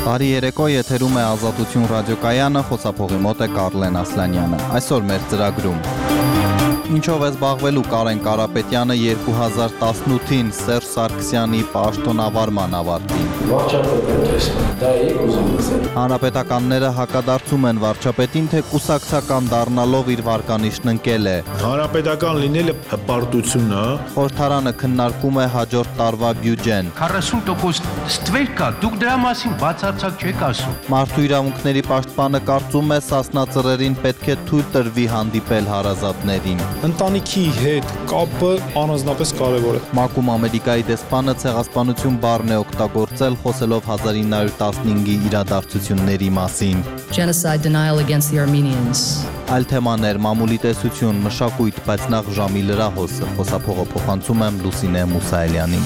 Բարի երեկո, եթերում է Ազատություն ռադիոկայանը, խոսափողի մոտ է Կարլեն Ասլանյանը։ Այսօր մեր ծրագրում ինչով է զբաղվելու Կարեն Կարապետյանը 2018-ին Սերժ Սարգսյանի պաշտոնավարման ավարտին։ Հանրապետականները հակադարձում են վարչապետին, թե կուսակցական դառնալով իր վարկանիշն ընկել է։ Հանրապետական լինելը հպարտություն է։ Խորհրդարանը քննարկում է հաջորդ տարվա բյուջեն։ 40% ստվեր կա, դուք դրա մասին բացարձակ չեք ասում։ Մարդու իրավունքների պաշտպանը կարծում է Սասնա ծռերին պետք է թույլ տրվի հանդիպել հարազատներին։ Ընտանիքի հետ կապը առանձնապես կարևոր է։ ՄԱԿ-ում Ամերիկայի դեսպանը ցեղասպանություն բառն է օգտագործել, խոսելով 1915-ի իրադարձությունների մասին։ Genocide denial against the Armenians. Այլ թեմաներ, մամուլի տեսություն, մշակույթ, բայց նախ ժամի լրահոսը, խոսափողը փոխանցում եմ Լուսինե Մուսայելյանին։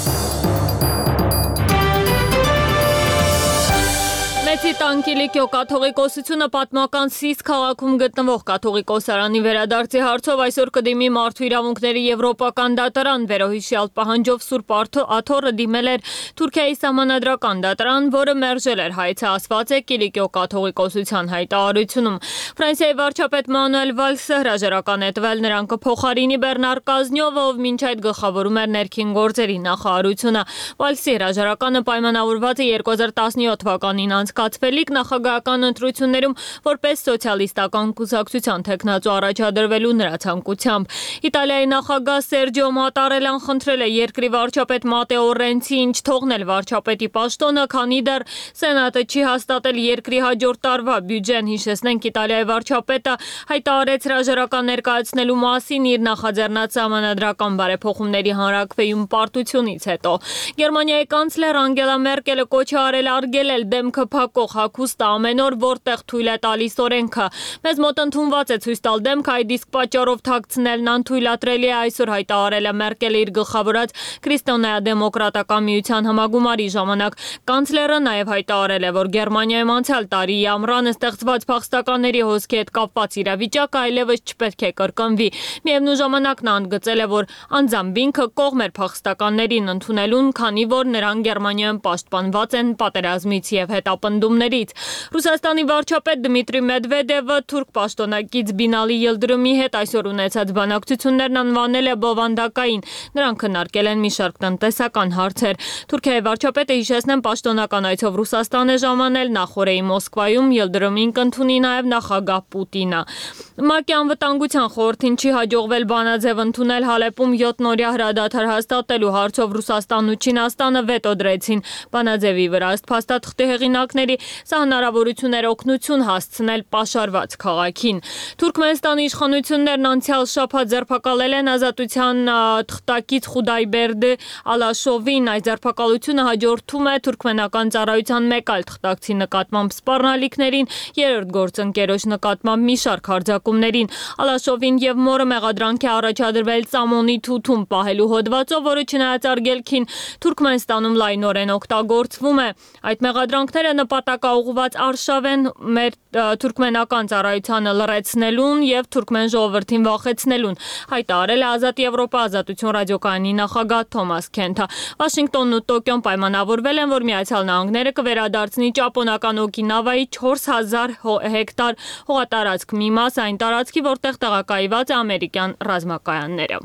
Մեծի տանկիլիկյո կաթողիկոսությունը պատմական Սիս քաղաքում գտնվող կաթողիկոսարանի վերադարձի հարցով այսօր կդիմի մարդու իրավունքների եվրոպական դատարան, վերոհիշյալ պահանջով Սուրբ Աթոռը դիմել էր Թուրքիայի սահմանադրական դատարան, որը մերժել էր հայցը, ասված է Կիլիկյո կաթողիկոսության հայտարարությունում։ Ֆրանսիայի վարչապետ Մանուել Վալսը հրաժարական է տվել, նրան կփոխարինի Բեռնար Կազնյովը, ով մինչ այդ գլխավորում էր ներքին գործերի նախարարությունը։ Վալսի հրաժարականը պայմանավորված է 2017 թվականին անցկացվելիք նախագահական ընտրություններում որպես սոցիալիստական կուսակցության թեկնածու առաջադրվելու նրա ցանկությամբ։ Իտալիայի նախագահ Սերջիո Մատարելան խնդրել է երկրի վարչապետ Մատեո Ռենցիին չթողնել վարչապետի պաշտոնը, քանի դեռ Սենատը չի հաստատել երկրի հաջորդ տարվա բյուջեն։ Հիշեցնենք, Իտալիայի վարչապետը հայտարարեց հրաժարական ներկայացնելու մասին իր նախաձեռնած սահմանադրական բարեփոխումների հանրաքվեում պարտությունից հետո։ Գերմանիայի կանցլեր Անգելա Մերկելը կոչ է արել արգելել դեմքը փակող հագուստը ամեն օր, որտեղ թույլ է տալիս օրենքը։ Մեզ մոտ ընդունված է ցույց տալ դեմքը, այդ իսկ պատճառով թաքցնելն անթույլատրելի է, այսօր հայտարարել է Մերկելը իր գլխավորած Քրիստոնեա-դեմոկրատական միության համագումարի ժամանակ։ Կանցլերը նաև հայտարարել է, որ Գերմանիայում անցյալ տարի ամռանը ստեղծված փախստականների հոսքի հետ կապված իրավիճակը այլևս չպետք է կրկնվի։ Միևնույն ժամանակ նա ընդգծել է, որ անձամբ ինքը կողմ էր փախստականներին ընդունելուն, քանի որ նրանք Գերմանիայում պաշտպանված են պատերազմից եւ հետապնդումներից։ Ռուսաստանի վարչապետ Դմիտրի Մեդվեդևը թուրք պաշտոնակից Բինալի Յիլդրումի հետ այսօր ունեցած բանակցություններն անվանել է բովանդակային։ Նրանք քննարկել են մի շարք տնտեսական հարցեր։ Թուրքիայի վարչապետը, հիշեցնեմ, պաշտոնական այցով Ռուսաստան է ժամանել, նախորդի Մոսկվայում Յիլդրումին կընդունի նաև նախագահ Պուտինը։ ՄԱԿ-ի անվտանգության խորհրդին չի հաջողվել բանաձև ընդունել Հալեպում 7-օրյա հրադադար հաստատելու հարցով Ռուսաստանն ու Չինաստանը վետո դրեցին բանաձևի վրա։ Ըստ փաստաթղթի հեղինակների, սա հնարավորություն էր օգնություն հասցնել պաշարված քաղաքին։ Թուրքմենստանի իշխանություններն անցյալ շաբաթ ձերբակալել են ազատության թղթակից Խուդայբերդի Ալաշովին։ Այս ձերբակալությունը հաջորդում է թուրքմենական ծառայության մեկ այլ թղթակցի նկատմամբ սպառնալիքներին, երրորդ գործընկերոջ նկատմամբ մի շարք հարձակումներին։ Ալաշովին եւ մորը մեղադրանք է առաջադրվել ծամոնի թութում պահելու հոդվածով, որը չնայած արգելքին Թուրքմենստանում լայնորեն օգտագործվում է։ Այդ մեղադրանքները նպատակաուղղված արշավ են մեր թուրքմենական ծառայությանը լռեցնելուն եւ թուրքմեն ժողովրդին վախեցնելուն, հայտարարել է Ազատ Եվրոպա ազատություն ռադիոկայանի նախագահ Թոմաս Քենթը։ Վաշինգտոնն ու Տոկիոն պայմանավորվել են, որ Միացյալ Նահանգները կվերադարձնի ճապոնական Օկինավայի 4000 հեկտար հողատարածք մի մաս այն տարածքի, որտեղ տեղակայված է ամերիկյան ռազմակայանները։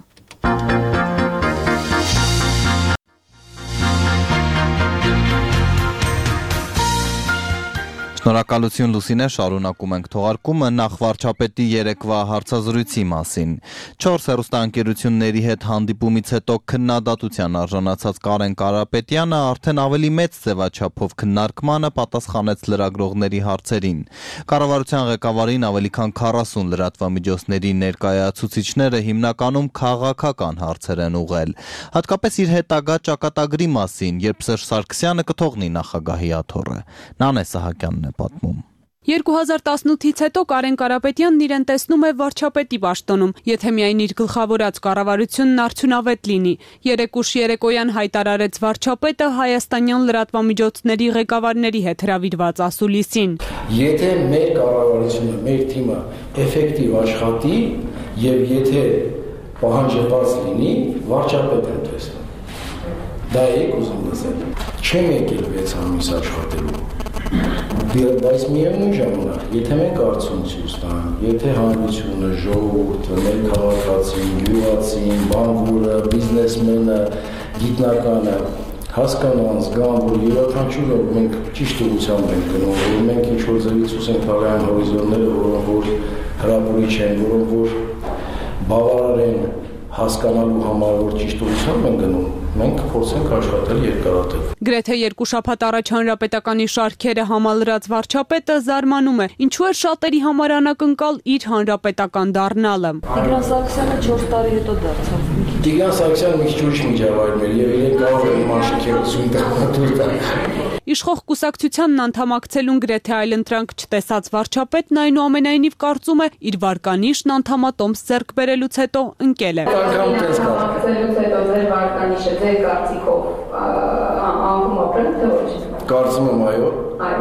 Շնորհակալություն Լուսինե, շարունակում ենք թողարկումը նախ վարչապետի երեկվա հարցազրույցի մասին։ 4 հեռուստաընկերությունների հետ հանդիպումից հետո քննադատության արժանացած Կարեն Կարապետյանը արդեն ավելի մեծ ձևաչափով քննարկմանը պատասխանեց լրագրողների հարցերին։ Կառավարության ղեկավարին ավելի քան 40 լրատվամիջոցների ներկայացուցիչները հիմնականում քաղաքական հարցեր են ուղղել, հատկապես իր հետագա ճակատագրի մասին, երբ Սերժ Սարգսյանը կթողնի նախագահի աթոռը։ Նանե Սահակյանն է պատմում։ 2018-ից հետո Կարեն Կարապետյանն իրեն տեսնում է վարչապետի պաշտոնում, եթե միայն իր գլխավորած կառավարությունն արդյունավետ լինի։ Երեկուշ երեկոյան հայտարարեց վարչապետը հայաստանյան լրատվամիջոցների ղեկավարների հետ հրավիրված ասուլիսին։ Եթե մեր կառավարությունը, մեր թիմը էֆեկտիվ աշխատի եւ եթե պահանջված լինի, վարչապետ են տեսնում։ Դա եք ուզում լսել։ չեմ եկել 6 ամիս աշխատելու։ Բայց միևնույն ժամանակ, եթե մենք արդյունք ցույց տանք, եթե հանրությունը, ժողովուրդը, մեր քաղաքացին, գյուղացին, բանվորը, բիզնեսմենը, գիտնականը հասկանան, զգան, որ յուրաքանչյուրը մենք ճիշտ ուղղությամբ ենք գնում, որ մենք ինչ-որ ձևից ցույց ենք տալի այն հորիզոնները, որոնք որ հրապուրիչ են, որոնք որ բավարար են հասկանալու համար, որ ճիշտ ուղղությամբ են գնում, մենք փորձենք աշխատել երկարատև։ Գրեթե 2 շաբաթ առաջ հանրապետականի շարքերը համալրած վարչապետը զարմանում է, ինչու է շատերի համար անակնկալ իր հանրապետական դառնալը։ Տիգրան Սարգսյանը 4 տարի հետո դարձավ։ Տիգրան Սարգսյանը մի քիչ ուրիշ միջավայրում էր եւ իրեն կարող է մանշիկեղություն տալ։ Իշխող կուսակցությանն անդամակցելուն գրեթե այլընտրանք չտեսած վարչապետն այնուամենայնիվ կարծում է իր վարկանիշն անդամատոմս ձեռք բերելուց հետո ընկել է։ Անդամակցելուց հետո ձեր վարկանիշը ձեր կարծիքով անկում ապրել թե ոչ։ Կարծում եմ այո։ Այո։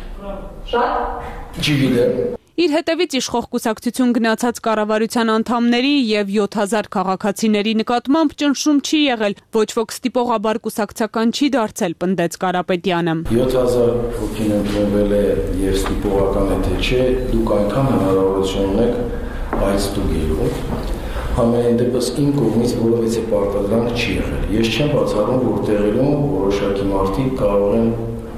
Շատ։ Չգիտեմ։ Իր հետևից իշխող կուսակցություն գնացած կառավարության անդամների եւ 7000 քաղաքացիների նկատմամբ ճնշում չի եղել, ոչ ոք ստիպողաբար կուսակցական չի դարձել, պնդեց Կարապետյանը։ 7000 հոգին ընդունվել է եւ ստիպողական է թե չէ, դուք այնքան հնարավորություն ունեք այս ստուգելու։ Համենայն դեպս իմ կողմից որևէ պարտադրանք չի եղել։ Ես չեմ բացառում, որ տեղերում որոշակի մարդիկ կարող են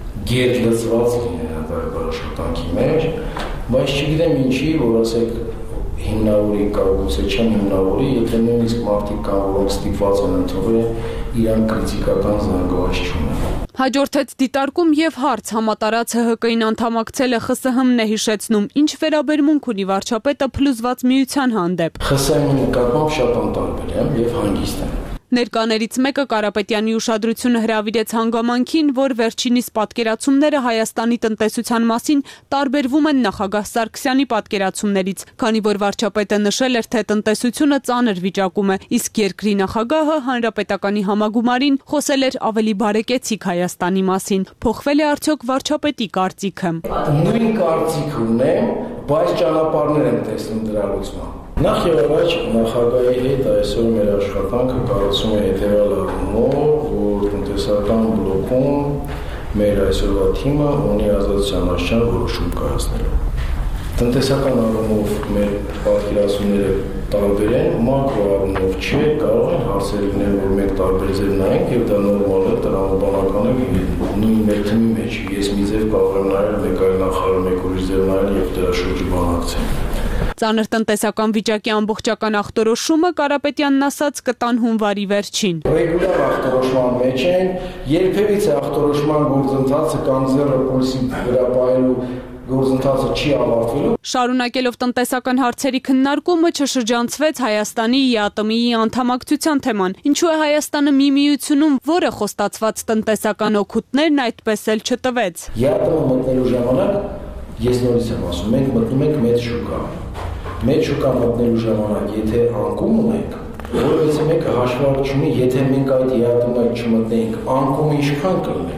գերլծված լինել աշխատանքի մեջ, բայց չգիտեմ ինչի, որ ասեք հիմնավորի կա, գուցե չեմ հիմնավորի, եթե նույնիսկ մարդիկ կան, որոնք ստիպված են ընդունել, իրանք քրիտիկական զանգված չունեն։ Հաջորդեց դիտարկում եւ հարց համատարած ՀՀԿ-ին անդամակցել է ԽՍՀՄ-ն է հիշեցնում, ինչ վերաբերմունք ունի վարչապետը փլուզված միության հանդեպ։ ԽՍՀՄ-ի նկատմամբ շատ անտարբեր եմ եւ հանգիստ եմ։ Ներկաներից մեկը Կարապետյանի ուշադրությունը հրավիրեց հանգամանքին, որ վերջինիս պատկերացումները Հայաստանի տնտեսության մասին տարբերվում են նախագահ Սարգսյանի պատկերացումներից, քանի որ վարչապետը նշել էր, թե տնտեսությունը ծանր վիճակում է, իսկ երկրի նախագահը հանրապետականի համագումարին խոսել էր ավելի բարեկեցիկ Հայաստանի մասին։ Փոխվել է արդյոք վարչապետի կարծիքը։ Նույն կարծիք ունեմ, բայց ճանապարհներ եմ տեսնում դրա լուծման։ Նախ եւ առաջ նախագահի հետ այսօր մեր աշխատանքը կարծում է հետեւյալ առումով, որ տնտեսական բլոկում մեր այսօրվա թիմը ունի ազատության աշխարհ որոշում կայացնելու։ Տնտեսական առումով մեր պատկերացումները տարբեր են, մակրո առումով չէ, կարող են հարցեր լինել, որ մենք տարբեր ձև նայենք եւ դա նորմալ է, տրամաբանական է նույն մեր թիմի մեջ։ Ես մի ձև կարող եմ նայել, մեկ այլ նախարար մեկ ուրիշ ձև նայել եւ դրա շուրջը բանակցել։ Ծանր տնտեսական վիճակի ամբողջական ախտորոշումը Կարապետյանն ասաց կտան հունվարի վերջին։ Ռեգուլյար ախտորոշման մեջ են, երբևիցե ախտորոշման գործընթացը կամ զերը պոլսի վրա պահելու գործընթացը չի ավարտվելու։ Շարունակելով տնտեսական հարցերի քննարկումը չշրջանցվեց Հայաստանի ԵԱՏՄ-ի անդամակցության թեման։ Ինչու է Հայաստանը մի միությունում, որը խոստացված տնտեսական օգուտներն այդպես էլ չտվեց։ ԵԱՏՄ մտնելու ժամանակ ես նորից եմ ասում, մենք մտնում ենք մեծ շուկա։ Մեծ շուկա մտնելու ժամանակ, եթե անկում ունենք, որովհետեւ մեկը հաշվարկ չունի, եթե մենք այդ ԵԱՏՄ-ը չմտնենք, անկումը ինչքան կլներ։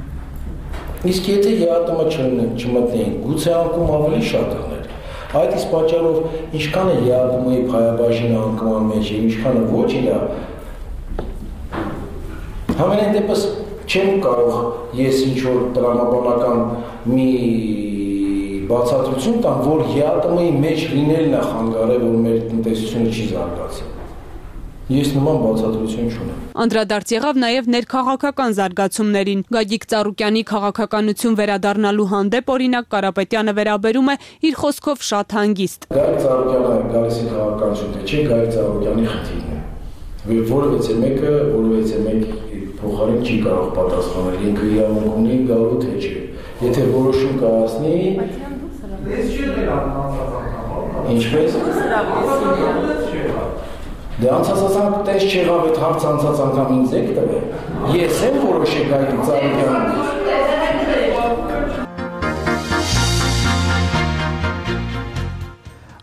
Իսկ եթե ԵԱՏՄ-ը չմտնենք, գուցե անկում ավելի շատ կլներ։ Այդ իսկ պատճառով ինչքան է ԵԱՏՄ-ի փայաբաժինը անկման մեջ է, ինչքանը ոչ իրա։ Համենայն դեպս չեմ կարող ես ինչ-որ տրամաբանական մի բացատրություն տամ, որ ԵԱՏՄ-ի մեջ լինելն է խանգարել, որ մեր տնտեսությունը չի զարգացել։ Ես նման բացատրություն չունեմ։ Անդրադարձ եղավ նաև ներքաղաքական զարգացումներին։ Գագիկ Ծառուկյանի քաղաքականություն վերադառնալու հանդեպ օրինակ Կարապետյանը վերաբերում է իր խոսքով շատ հանգիստ։ Գագիկ Ծառուկյանը գալիս է քաղաքականություն, թե չէ, Գագիկ Ծառուկյանի խնդիրն է։ Որովհետեւ մեկը փոխարեն չի կարող պատասխանել, ինքը իրավունք ունի գալու թե չէ։ Եթե որոշում կայացնի, ինչպես դե անցած անգամ տես չեղավ այդ հարց անցած անգամ ինձ եք տվել։ Ես եմ որոշել Գագիկ Ծառուկյանը։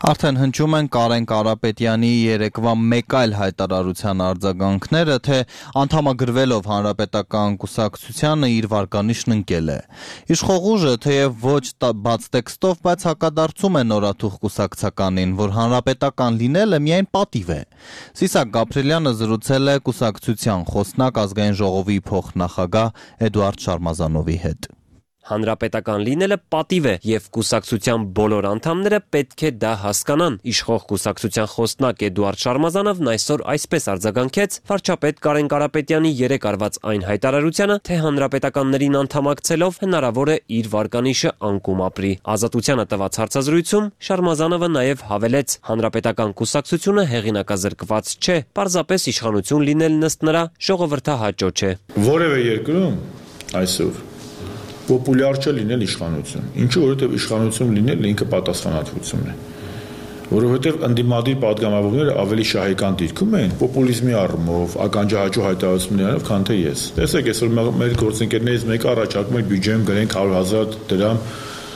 Արդեն հնչում են Կարեն Կարապետյանի երեկվա մեկ այլ հայտարարության արձագանքները, թե անդամագրվելով Հանրապետական կուսակցությանը իր վարկանիշն ընկել է։ Իշխող ուժը թեև ոչ բաց տեքստով, բայց հակադարձում է նորաթուխ կուսակցականին, որ հանրապետական լինելը միայն պատիվ է։ Սիսակ Գաբրելյանը զրուցել է կուսակցության խոսնակ ազգային ժողովի փոխնախագահ Էդուարդ Շարմազանովի հետ։ Հանրապետական լինելը պատիվ է եւ կուսակցության բոլոր անդամները պետք է դա հասկանան։ Իշխող կուսակցության խոսնակ Էդուարդ Շարմազանովն այսօր այսպես արձագանքեց վարչապետ Կարեն Կարապետյանի երեկ արված այն հայտարարությանը, թե հանրապետականներին անդամակցելով հնարավոր է իր վարկանիշը անկում ապրի։ Ազատությանը տված հարցազրույցում Շարմազանովը նաեւ հավելեց. հանրապետական կուսակցությունը հեղինակազրկված չէ, պարզապես իշխանություն լինելն ըստ նրա ժողովրդահաճո չէ։ Որևէ երկրում այսօր պոպուլյար չէ լինել իշխանություն։ Ինչու, որովհետև իշխանություն լինելը ինքը պատասխանատվություն է։ Որովհետև ընդդիմադիր պատգամավորները ավելի շահեկան դիրքում են պոպուլիզմի առումով, ականջահաճո հայտարարություններով, քան թե ես։ Տեսեք, այսօր մեր գործընկերներից մեկը առաջարկում է բյուջեում գրենք 100,000 դրամ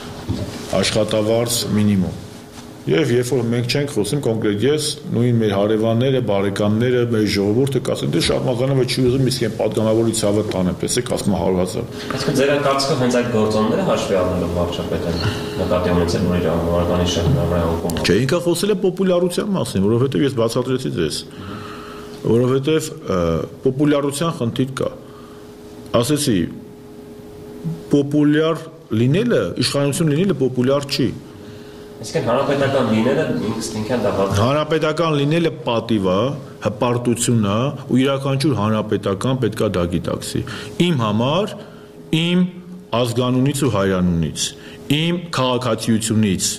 աշխատավարձ մինիմում։ Եվ երբ որ մենք չենք խոսում կոնկրետ ես, նույն մեր հարևանները, բարեկամները, մեր ժողովուրդը կասեն, դե Շարմազանովը չի ուզում իսկ այն պատգամավորի ցավը տանեմ, տեսեք, ասում 100,000։ Այսինքն ձեր կարծիքով հենց այդ գործոնները հաշվի առնելով վարչապետը նկատի ունեցել որ իր վարկանիշը հնարավոր է։ Չէ, ինքը խոսել է պոպուլարության մասին, որովհետև ես բացատրեցի ձեզ, որովհետև պոպուլարության խնդիր կա։ Ասեցի, պոպուլյար լինելը, իշխանություն լինելը պոպուլյար չի։ Այսինքն հանրապետական լինելը ինքնին դա պատիվ է։ Հանրապետական լինելը պատիվ է, հպարտություն է ու յուրաքանչյուր հանրապետական պետքա դա գիտակցի։ Իմ համար, իմ ազգանունից ու հայրանունից, իմ քաղաքացիությունից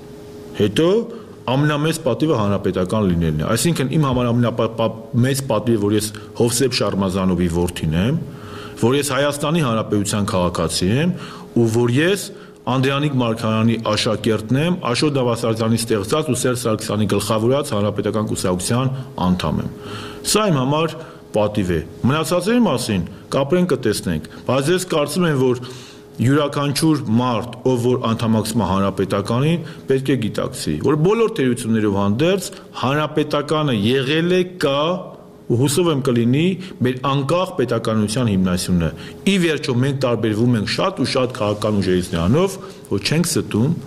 հետո ամենամեծ պատիվը հանրապետական լինելն է։ Այսինքն իմ համար ամենամեծ պատիվը, որ ես Հովսեփ Շարմազանովի որդին եմ, որ ես Հայաստանի Հանրապետության քաղաքացի եմ ու որ ես Անդրանիկ Մարգարյանի աշակերտն եմ, Աշոտ Դավասարյանի ստեղծած ու Սերժ Սարգսյանի գլխավորած հանրապետական կուսակցության անդամ եմ։ Սա իմ համար պատիվ է։ Մնացածների մասին կապրենք կտեսնենք, բայց ես կարծում եմ, որ յուրաքանչյուր մարդ, ով որ անդամակցում է հանրապետականին, պետք է գիտակցի, որ բոլոր թերություններով հանդերձ հանրապետականը եղել է, կա ու հուսով եմ կլինի մեր անկախ պետականության հիմնասյունը։ Ի վերջո մենք տարբերվում ենք շատ ու շատ քաղաքական ուժերից նրանով, որ չենք ստում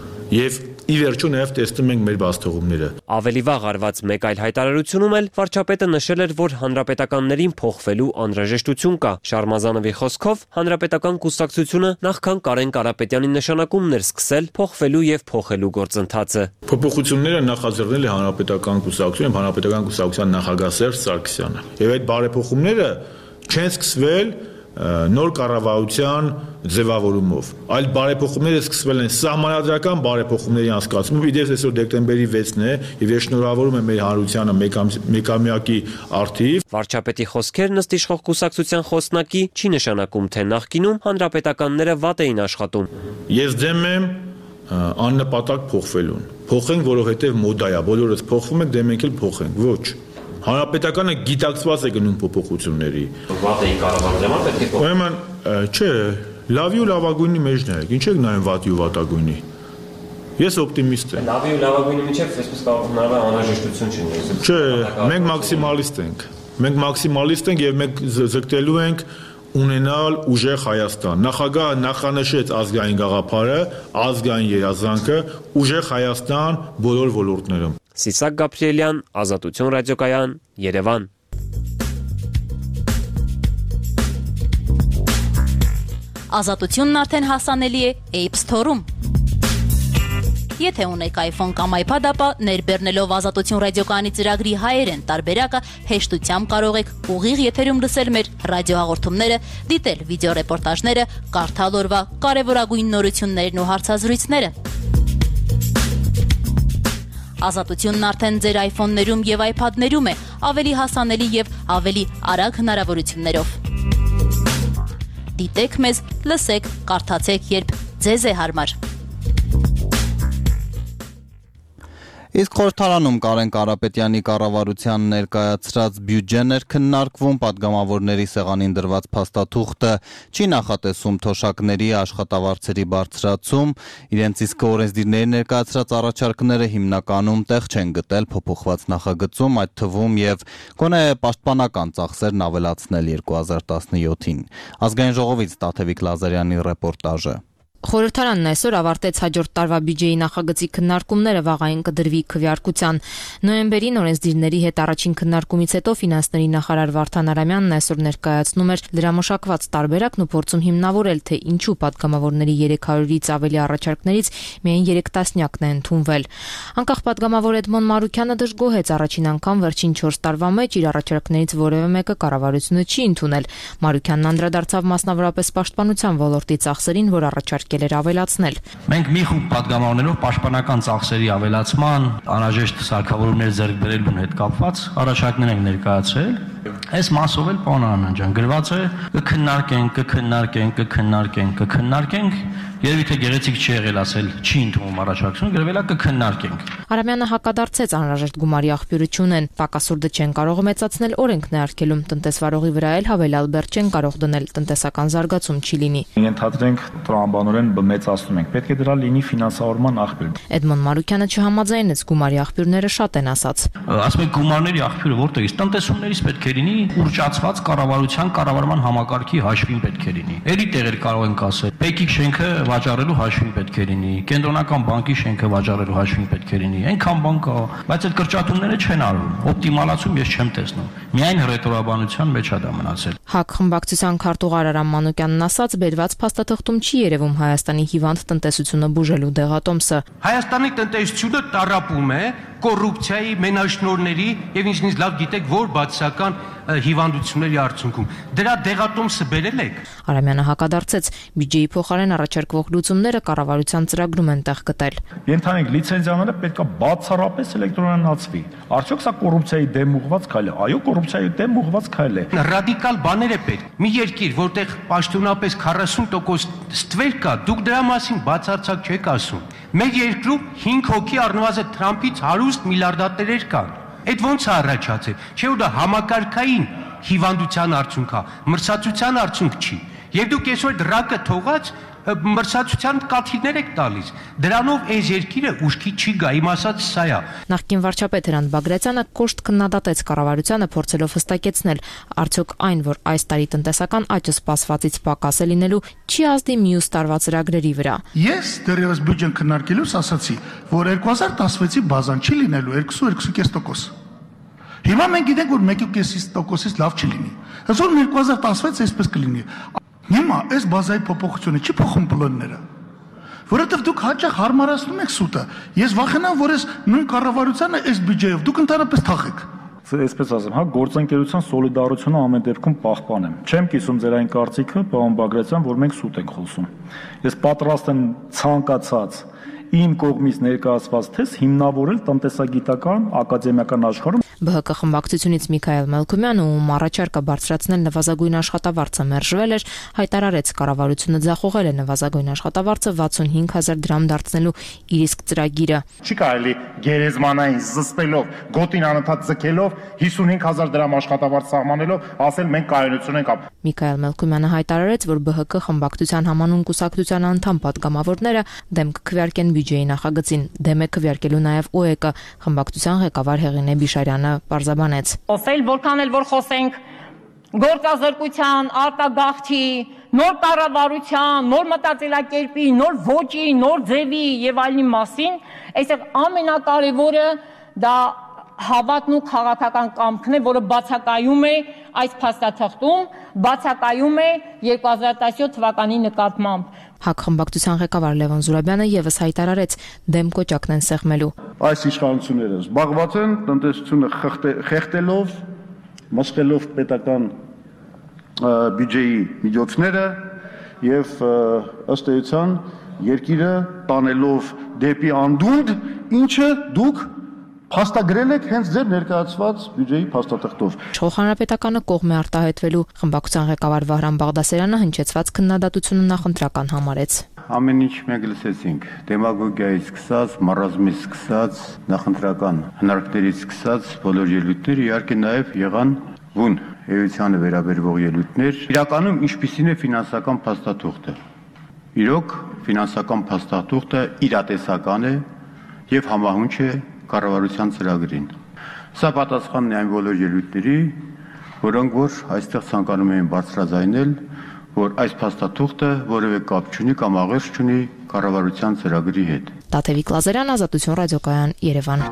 եւ ի վերջո նաև տեսնում ենք մեր բացթողումները։ Ավելի վաղ արված մեկ այլ հայտարարությունում էլ վարչապետը նշել էր, որ հանրապետականներին փոխվելու անհրաժեշտություն կա։ Շարմազանովի խոսքով հանրապետական կուսակցությունը նախքան Կարեն Կարապետյանի նշանակումն էր սկսել փոխվելու եւ փոխելու գործընթացը։ Փոփոխությունները նախաձեռնել է հանրապետական կուսակցությունը, հանրապետական կուսակցության նախագահ Սերժ Սարգսյանը։ Եվ այդ բարեփոխումները չեն սկսվել նոր կառավարության ձևավորումով, այլ բարեփոխումները սկսվել են սահմանադրական բարեփոխումների անցկացումով, իդեպ այսօր դեկտեմբերի 6-ն է եւ ես շնորհավորում եմ մեր հանրությանը մեկամյակի արդիվ։ Վարչապետի խոսքերն ըստ իշխող կուսակցության խոսնակի չի նշանակում, թե նախկինում հանրապետականները վատ էին աշխատում։ Ես դեմ եմ աննպատակ փոխվելուն։ Փոխենք, որովհետեւ մոդա է, բոլորս փոխվում ենք, դե մենք էլ փոխենք։ Ոչ։ Հանրապետականը գիտակցված է գնում փոփոխությունների։ Վատ էի կառավարել, պետք է փոխել։ Ուրեմն, չէ, լավի ու լավագույնի մեջն է, ինչ եք նայում վատի ու վատագույնի։ Ես օպտիմիստ եմ։ Լավի ու լավագույնի միջև այսպես հնարավոր անհրաժեշտություն չունի։ Չէ, մենք մաքսիմալիստ ենք։ Մենք մաքսիմալիստ ենք եւ մենք ձգտելու ենք ունենալ ուժեղ Հայաստան։ Նախագահը նախանշեց ազգային գաղափարը, ազգային երազանքը, ուժեղ Հայաստան բոլոր ոլորտներում։ Սիսակ Գաբրելյան, Ազատություն ռադիոկայան, Երևան։ Ազատությունն արդեն հասանելի է App Store-ում։ Եթե ունեք iPhone կամ iPad, ապա ներբեռնելով Ազատություն ռադիոկայանի ծրագրի հայերեն տարբերակը հեշտությամբ կարող եք ուղիղ եթերում լսել մեր ռադիոհաղորդումները, դիտել վիդեոռեպորտաժները, կարդալ օրվա կարևորագույն նորություններն ու հարցազրույցները։ Ազատությունն արդեն ձեր iPhone-ներում եւ iPad-ներում է, ավելի հասանելի եւ ավելի արագ հնարավորություններով։ Դիտեք մեզ, լսեք, կարդացեք, երբ ձեզ է հարմար։ Իսկ խորհրդարանում Կարեն Կարապետյանի կառավարության ներկայացրած բյուջեն էր քննարկվում, падգամավորների սեղանին դրված փաստաթուղթը չի նախատեսում թոշակների աշխատավարձերի բարձրացում, իրենց իսկ օրենսդիրների ներկայացրած առաջարկները հիմնականում տեղ չեն գտել փոփոխված նախագծում, այդ թվում եւ գոնե պաշտպանական ծախսերն ավելացնել 2017-ին։ Ազգային ժողովից Տաթևիկ Լազարյանի ռեպորտաժը։ Խորհրդարանն այսօր ավարտեց հաջորդ տարվա բյուջեի նախագծի քննարկումները, վաղային կդրվի քվեարկության։ Նոյեմբերին օրենսդիրների հետ առաջին քննարկումից հետո ֆինանսների նախարար Վարդան Արամյանն այսօր ներկայացնում էր լրամշակված տարբերակն ու փորձում հիմնավորել, թե ինչու падգամավորների 300-ից ավելի առաջարկներից միայն 3 տասնյակն է ընդունվել։ Անկախ падգամավոր Էդմոն Մարուկյանը դժգոհեց առաջին անգամ վերջին 4 տարվա մեջ իր առաջարկներից որևէ մեկը կառավարությունը չի ընդունել։ Մարուկյանն անդրադարձավ մասնավորապես պաշտպանության ոլորտի ծախսերին, որ առաջարկել էր ավելացնել։ Մենք մի խումբ падգամավորներով պաշտպանական ծախսերի ավելացման անհրաժեշտ սարքավորումներ ձեռք բերելուն հետ կապված առաջարկներ ենք ներկայացրել։ Այս մասով էլ պարոն Արամյան ջան գրված է կքննարկենք, երևի թե գեղեցիկ չի եղել ասել չի ընդունում առաջարկությունը, գրվել է կքննարկենք։ Արամյանը հակադարձեց անհրաժեշտ գումարի աղբյուրը չունեն, պակասուրդը չեն կարող մեծացնել, օրենքն է արգելում, տնտեսվարողի վրա էլ հավելյալ բեռ չեն կարող դնել, տնտեսական զարգացում չի լինի։ Ենթադրենք տրամաբանորեն մեծացնում ենք, պետք է դրա լինի ֆինանսավորման աղբյուր։ Էդմոն Մարուկյանը չհամաձայնեց, գումարի աղբյուրները շատ են ասած։ Ասում եք գումարների աղբյուրը որտեղից, տնտեսումներից պետք է լինի, ուռճացված կառավարության կառավարման համակարգի հաշվին պետք է լինի։ Էլի տեղեր կարող ենք ասել, Պեկիկ շենքը վաճառելու հաշվին պետք է լինի, կենտրոնական բանկի շենքը վաճառելու հաշվին պետք է լինի, այնքան բան կա, բայց այդ կրճատումները չեն արվում, օպտիմալացում ես չեմ տեսնում, միայն հռետորաբանության մեջ է դա մնացել։ ՀԱԿ խմբակցության քարտուղար Արամ Մանուկյանն ասաց, բերված փաստաթղթում չի երևում Հայաստանի հիվանդ տնտեսությունը բուժելու դեղատոմսը։ Հայաստանի տնտեսությունը տառապում է կոռուպցիայի, մենաշնորհների եւ ինչնից լավ գիտեք որ բացասական հիվանդությունների արդյունքում։ Դրա դեղատոմսը բերել եք։ Արամյանը հակադարձեց, բյուջեի փոխարեն առաջարկվող լուծումները կառավարության ծրագրում են տեղ գտել։ Ենթանենք լիցենզիաները պետք է բացառապես էլեկտրոնացվի։ Արդյոք սա կոռուպցիայի դեմ ուղղված քայլ է։ Այո, կոռուպցիայի դեմ ուղղված քայլ է։ Ռադիկալ բաներ է պետք։ Մի երկիր, որտեղ պաշտոնապես 40% ստվեր կա, դուք դրա մասին բացարձակ չեք ասում։ Մեր երկրում 5 հոգի առնվազն Թրամփից հարուստ միլիարդատերեր կան։ Այդ ոնց է առաջացել։ Չէ՞ որ դա համակարգային հիվանդության արդյունք է, մրցակցության արդյունք չի։ Եվ դուք այսօր դրակը թողած մրցակցության կաթիլներ եք տալիս։ Դրանով այս երկիրը ուշքի չի գա, իմ ասած սա է։ Նախկին վարչապետ Հրանտ Բագրատյանը կոշտ քննադատեց կառավարությանը, փորձելով հստակեցնել, արդյոք այն, որ այս տարի տնտեսական աճը սպասվածից պակաս է լինելու, չի ազդի մյուս տարվա ծրագրերի վրա։ Ես դեռևս բյուջեն քննարկելուց ասացի, որ 2016-ի բազան չի լինելու 2.5%։ Հիմա մենք գիտենք, որ 1.5%-ից լավ չի լինի։ Այսօր 2016 այսպես կլինի։ Հիմա այս բազայի փոփոխությունը չի փոխում պլանները, որովհետև դուք հաճախ հարմարացնում եք սուտը։ Ես վախենամ, որ այս նույն կառավարությանը այս բյուջեով դուք ընդհանրապես թախեք։ Այսպես ասեմ, հա, գործընկերության սոլիդարությունը ամեն դեպքում պահպանեմ։ Չեմ կիսում ձեր այն կարծիքը, պարոն Բագրատյան, որ մենք սուտ ենք խոսում։ Ես պատրաստ եմ ցանկացած իմ կողմից ներկայացված թեզ հիմնավորել տնտեսագիտական ակադեմիական աշխարհում։ ԲՀԿ խմբակցությունից Միքայել Մելքումյանը, ում առաջարկը բարձրացնել նվազագույն աշխատավարձը մերժվել էր, հայտարարեց կառավարությունը ձախողել է նվազագույն աշխատավարձը 65000 դրամ դարձնելու իր իսկ ծրագիրը։ Չի կարելի գերեզմանային զսպելով, գոտին անընդհատ ձգելով 55000 դրամ աշխատավարձ սահմանելով ասել մենք կայունություն ենք ապ։ Միքայել Մելքումյանը հայտարարեց, որ ԲՀԿ խմբակցության համանուն կուսակցության անդամ падգամավորները դեմ կքվեարկեն բյուջեի նախագծին, դեմ է քվեարկելու նաև ՕԵԿ-ը, խմբակցության ղեկավար Հեղինե Բիշարյանը պարզաբանեց։ Խոսել, որքան էլ որ խոսենք գործազրկության, արտագաղթի, նոր կառավարության, նոր մտածելակերպի, նոր ոճի, նոր ձևի եւ այլնի մասին, այստեղ ամենակարևորը դա հավատն ու քաղաքական կամքն է, որը բացակայում է այս փաստաթղթում, բացակայում է 2017 թվականի նկատմամբ։ ՀԱԿ խմբակցության ղեկավար Լևոն Զուրաբյանը եւս հայտարարեց դեմ կոճակն են սեղմելու։ Այս իշխանությունները զբաղված են տնտեսությունը խեղդելով, մսխելով պետական բյուջեի միջոցները եւ ըստ էության երկիրը տանելով դեպի անդունդ, ինչը դուք փաստագրել եք հենց ձեր ներկայացված բյուջեի փաստաթղթով։ Իշխող հանրապետականը կողմ է արտահայտվելու, խմբակցության ղեկավար Վահրամ Բաղդասարյանը հնչեցված քննադատությունը նախընտրական համարեց։ ամեն ինչ մենք լսեցինք, դեմագոգիայից սկսած, մարազմից սկսած, նախընտրական հնարքներից սկսած բոլոր ելույթները իհարկե նաև եղան բուն էությանը վերաբերող ելույթներ։ Իրականում ինչպիսին է ֆինանսական փաստաթուղթը։ Իրոք ֆինանսական փաստաթուղթը իրատեսական է եւ համահունչ է կառավարության ծրագրին։ Սա պատասխանն է այն բոլոր ելույթների, որոնք որ այստեղ ցանկանում էին բարձրաձայնել, որ այս փաստաթուղթը որևէ կապ չունի կամ աղերս չունի կառավարության ծրագրի հետ։ Տաթևիկ Լազարյան, Ազատություն ռադիոկայան, Երևան։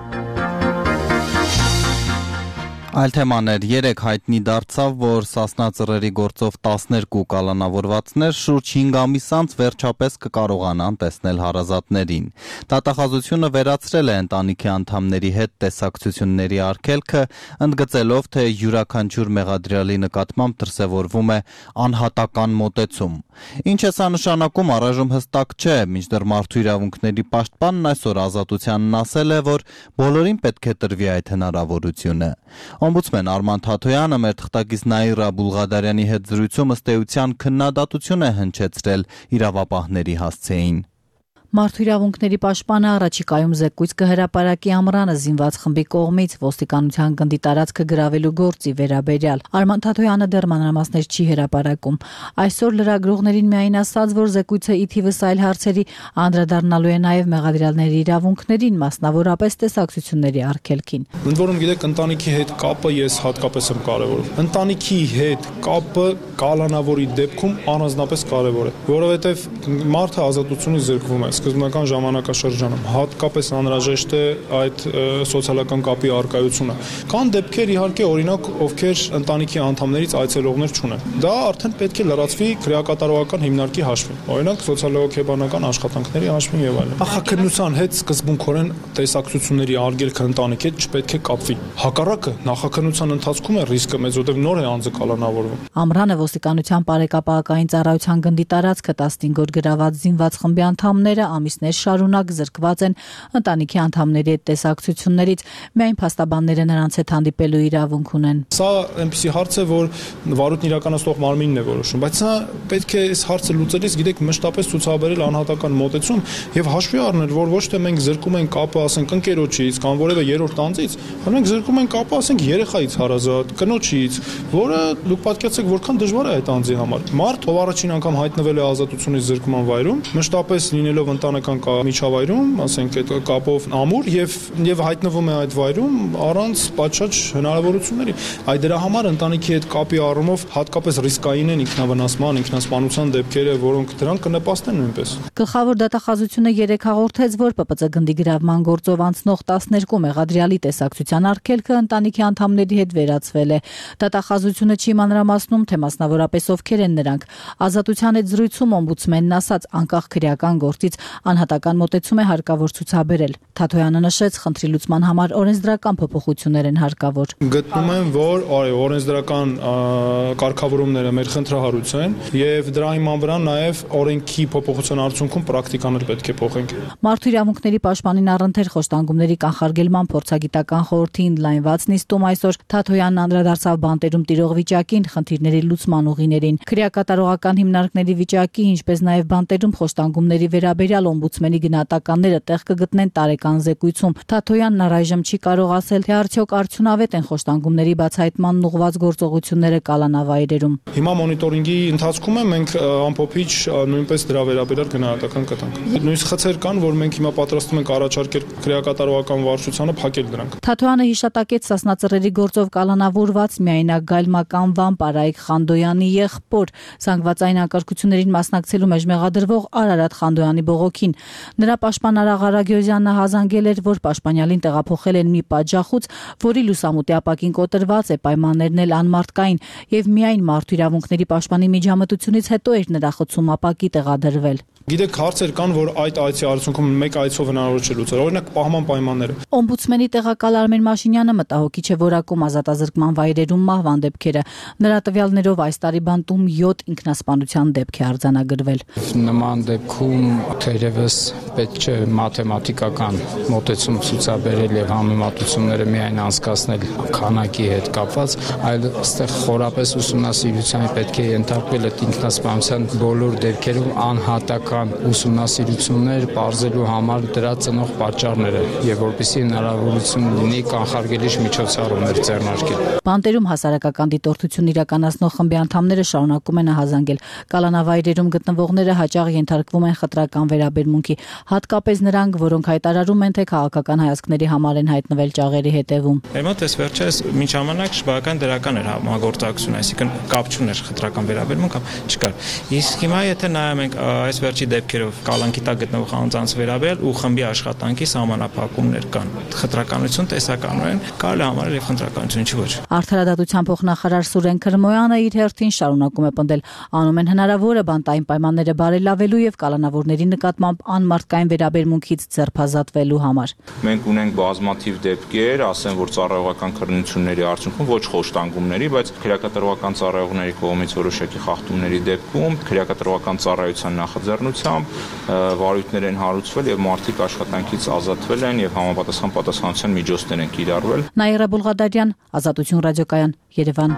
Այլ թեմաներ, երեք հայտնի դարձավ, որ Սասնա ծռերի գործով 12 կալանավորվածներ շուրջ 5 ամիս անց վերջապես կկարողանան տեսնել հարազատներին։ Դատախազությունը վերացրել է ընտանիքի անդամների հետ տեսակցությունների արգելքը, ընդգծելով, թե յուրաքանչյուր մեղադրյալի նկատմամբ դրսևորվում է անհատական մոտեցում։ Ինչ է սա նշանակում, առայժմ հստակ չէ, մինչդեռ մարդու իրավունքների պաշտպանն այսօր Ազատությանն ասել է, որ բոլորին պետք է տրվի այդ հնարավորությունը։ Օմբուդսմեն Արման Թաթոյանը մեր թղթակից Նաիրա Բուլղադարյանի հետ զրույցում ըստ էության քննադատություն է հնչեցրել իրավապահների հասցեին։ Մարդու իրավունքների պաշտպանը առաջիկայում զեկույց կհրապարակի Ամռանը զինված խմբի կողմից ոստիկանության գնդի տարածքը գրավելու գործի վերաբերյալ։ Արման Թաթոյանը դեռ մանրամասներ չի հրապարակում։ Այսօր լրագրողներին միայն ասաց, որ զեկույցը ի թիվս այլ հարցերի անդրադառնալու է նաև մեղադրյալների իրավունքներին, մասնավորապես տեսակցությունների արգելքին։ Ընդ որում գիտեք, ընտանիքի հետ կապը ես հատկապես եմ կարևորում։ Ընտանիքի հետ կապը կալանավորի դեպքում առանձնապես կարևոր է, որովհետև մարդը ազատությունից զրկվում է սկզբնական ժամանակաշրջանում, հատկապես անհրաժեշտ է այդ սոցիալական կապի առկայությունը։ Կան դեպքեր, իհարկե, օրինակ, ովքեր ընտանիքի անդամներից այցելողներ չունեն։ Դա արդեն պետք է լրացվի քրեակատարողական հիմնարկի հաշվին, օրինակ սոցիալոգեբանական աշխատանքների հաշվին եւ այլն։ Նախաքննության հետ սկզբունքորեն տեսակցությունների արգելքը ընտանիքի հետ չպետք է կապվի։ Հակառակը, նախաքննության ընթացքում է ռիսկը մեծ, որտեղ նոր է անձը կալանավորվում։ Ամռանը ոստիկանության բարեկապահական ծառայության գնդի տարածքը 15 օր գրաված զինված խմբի անդամները ամիսներ շարունակ զրկված են ընտանիքի անդամների հետ տեսակցություններից, միայն փաստաբանները նրանց հետ հանդիպելու իրավունք ունեն։ Սա այնպիսի հարց է, որ վարույթն իրականացնող մարմինն է որոշում, բայց սա պետք է այս հարցը լուծելիս, գիտեք, մշտապես ցուցաբերել անհատական մոտեցում եւ հաշվի առնել, որ ոչ թե մենք զրկում ենք կապը, ասենք, ընկերոջից կամ որևէ երրորդ անձից, այլ մենք զրկում ենք կապը, ասենք, երեխայից հարազատ, կնոջից, որը դուք պատկերացեք որքան դժվար է այդ անձի համար։ Մարդ, ով առաջին անգամ հայտնվել է ազատությունից զրկման վայրում, մշտապես լինելով ընտանեկան միջավայրում, ասենք, այդ կապով ամուր եւ հայտնվում է այդ վայրում առանց պատշաճ հնարավորությունների։ Այդ դրա համար ընտանիքի հետ կապի առումով հատկապես ռիսկային են ինքնավնասման, ինքնասպանության դեպքերը, որոնք դրանք կնպաստեն նույնպես։ Գլխավոր դատախազությունը 3 հաղորդեց, որ ՊՊՑ գնդի գրավման գործով անցնող 12 մեղադրյալի տեսակցության արգելքը ընտանիքի անդամների հետ վերացվել է։ Դատախազությունը չի մանրամասնում, թե մասնավորապես ովքեր են նրանք։ Ազատության հետ զրույցում օմբուդսմենն ասաց, անկախ քրեական գործից անհատական մոտեցում է հարկավոր ցուցաբերել։ Թաթոյանը նշեց, խնդրի լուծման համար օրենսդրական փոփոխություններ են հարկավոր։ Գտնում եմ, որ օրենսդրական կարգավորումները մեր խնդրահարույց են եւ դրա հիման վրա նաեւ օրենքի փոփոխության արդյունքում պրակտիկաներ պետք է փոխենք։ Մարդու իրավունքների պաշտպանին առընթեր խոշտանգումների կանխարգելման փորձագիտական խորհրդի ընդլայնված նիստում այսօր Թաթոյանն անդրադարձավ բանտերում տիրող վիճակին, խնդիրների լուծման ուղիներին, քրեակատարողական հիմնարկների վիճակի, ինչպես նաեւ բանտերում խոշտանգումների վերաբերյալ օմբուդսմենի գնահատականները տեղ կգտնեն տարեկան զեկույցում։ Թաթոյանն առայժմ չի կարող ասել, թե արդյոք արդյունավետ են խոշտանգումների բացահայտման ուղղված գործողությունները կալանավայրերում։ Հիմա մոնիտորինգի ընթացքում մենք ամփոփիչ նույնպես դրա վերաբերյալ գնահատական կտանք։ Նույնիսկ խցեր կան, որ մենք հիմա պատրաստվում ենք առաջարկել քրեակատարողական վարչությանը փակել դրանք։ Թաթոյանը հիշատակեց Սասնա ծռերի գործով կալանավորված միայնակ գայլմական Պարայիկ Խանդոյանի եղբոր զանգվածային անկարգություններին մասնակցելու մեջ մեղադրվող Արարատ Խանդոյանի բողոքին։ Նրա պաշտպան Արաղ Արագյոզյանը հազանգել էր, որ պաշտպանյալին տեղափոխել են մի պատժախոց, որի լուսամուտի ապակին կոտրված է, պայմաններն էլ անմարդկային, եւ միայն մարդու իրավունքների պաշտպանի միջամտությունից հետո էր նրա խցում ապակի տեղադրվել։ Գիտեք, հարցեր կան, որ այդ այցի արդյունքում մեկ այցով հնարավոր չէ լուծել, օրինակ պահման պայմանները։ Օմբուդսմենի տեղակալ Արմեն Մաշինյանը մտահոգիչ է որակում ազատազրկման վայրերում մահվան դեպքերը։ Նրա տվյալներով այս տարի բանտում 7 ինքնասպանության դեպք է արձանագրվել։ Նման դեպքում թե այլևս պետք չէ մաթեմատիկական մոտեցում ցուցաբերել եւ համեմատությունները միայն անցկացնել քանակի հետ կապված, այլ այստեղ խորապես ուսումնասիրության պետք է ենթարկվել այդ ինքնասպանության բոլոր դեպքերում անհատական ուսումնասիրություններ բարձելու համար դրա ծնող պատճառները եւ որպեսզի հնարավորություն լինի կանխարգելիչ միջոցառումներ ձեռնարկել։ Բանտերում հասարակական դիտորդություն իրականացնող խմբի անդամները շարունակում են ահազանգել։ Կալանավայրերում գտնվողները հաճախ ենթարկվում են խտրական վերաբերմունքի, հատկապես նրանք, որոնք հայտարարում են, թե քաղաքական հայացքների համար են հայտնվել ճաղերի հետևում։ Մեր մոտ այս վերջերս մինչ ժամանակ շբական դրական էր համագործակցություն, այսինքն կապ չուներ խտրական վերաբերմունք կամ չկար։ Իսկ հիմա եթե նայում ենք այս վերջի դեպքերով կալանքի տակ գտնվող անձանց վերաբերյալ ու խմբի աշխատանքի սահմանափակումներ կան, խտրականություն տեսականորեն կարելի է համարել եւ խտրականություն չի ոչ։ Արդարադատության փոխնախարար Սուրեն Քրմոյանը իր հերթին շարունակում է պնդել, անում են հնարավորը բանտային պայմանները բարելավելու եւ կալանավորների նկատմամբ անմարդկային վերաբերմունքից ձերբազատվելու համար։ Մենք ունենք բազմաթիվ դեպքեր, ասեմ, որ ծառայողական քննությունների արդյունքում ոչ խոշտանգումների, բայց քրեակատարողական ծառայողների կողմից որոշակի խախտումների դեպքում քրեակատարողական ծառայության նախաձեռնությամբ վարույթներ են հարուցվել եւ մարդիկ աշխատանքից ազատվել են եւ համապատասխան պատասխանատվության միջոցներ են կիրառվել։ Նաիրա Բուլղադարյան, Ազատություն ռադիոկայան, Երևան։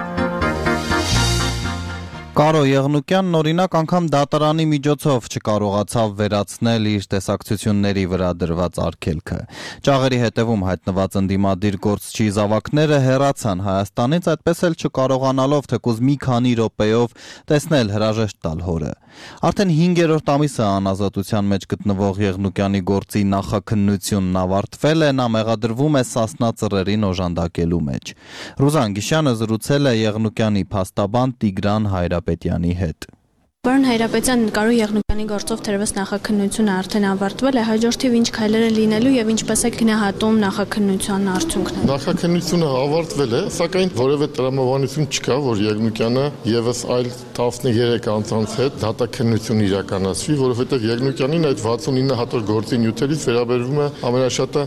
Կարո Եղնուկյանն օրինակ անգամ դատարանի միջոցով չկարողացավ վերացնել իր տեսակցությունների վրա դրված արգելքը։ Ճաղերի հետևում հայտնված ընդդիմադիր գործչի զավակները հեռացան Հայաստանից, այդպես էլ չկարողանալով թեկուզ մի քանի րոպեով տեսնել հրաժեշտ տալ հորը։ Արդեն 5-րդ ամիսը անազատության մեջ գտնվող Եղնուկյանի գործի նախաքննությունն ավարտվել է, նա մեղադրվում է Սասնա ծռերին օժանդակելու մեջ։ Ռուզան Գիշյանը զրուցել է Եղնուկյանի փաստաբան Տիգրան Հայրապետյանի հետ։ Պարոն Հայրապետյան, Կարո Եղնուկյանի գործով թերևս նախաքննությունը արդեն ավարտվել է, հաջորդիվ ինչ քայլեր են լինելու եւ ինչպես է գնահատում նախաքննության արդյունքները։ Նախաքննությունը ավարտվել է, սակայն որևէ տրամաբանություն չկա, որ Եղնուկյանը եւս այլ 13 անձանց հետ դատաքննություն իրականացվի, որովհետեւ Եղնուկյանին այդ 69 հատոր գործի նյութերից վերաբերվում է ամենաշատը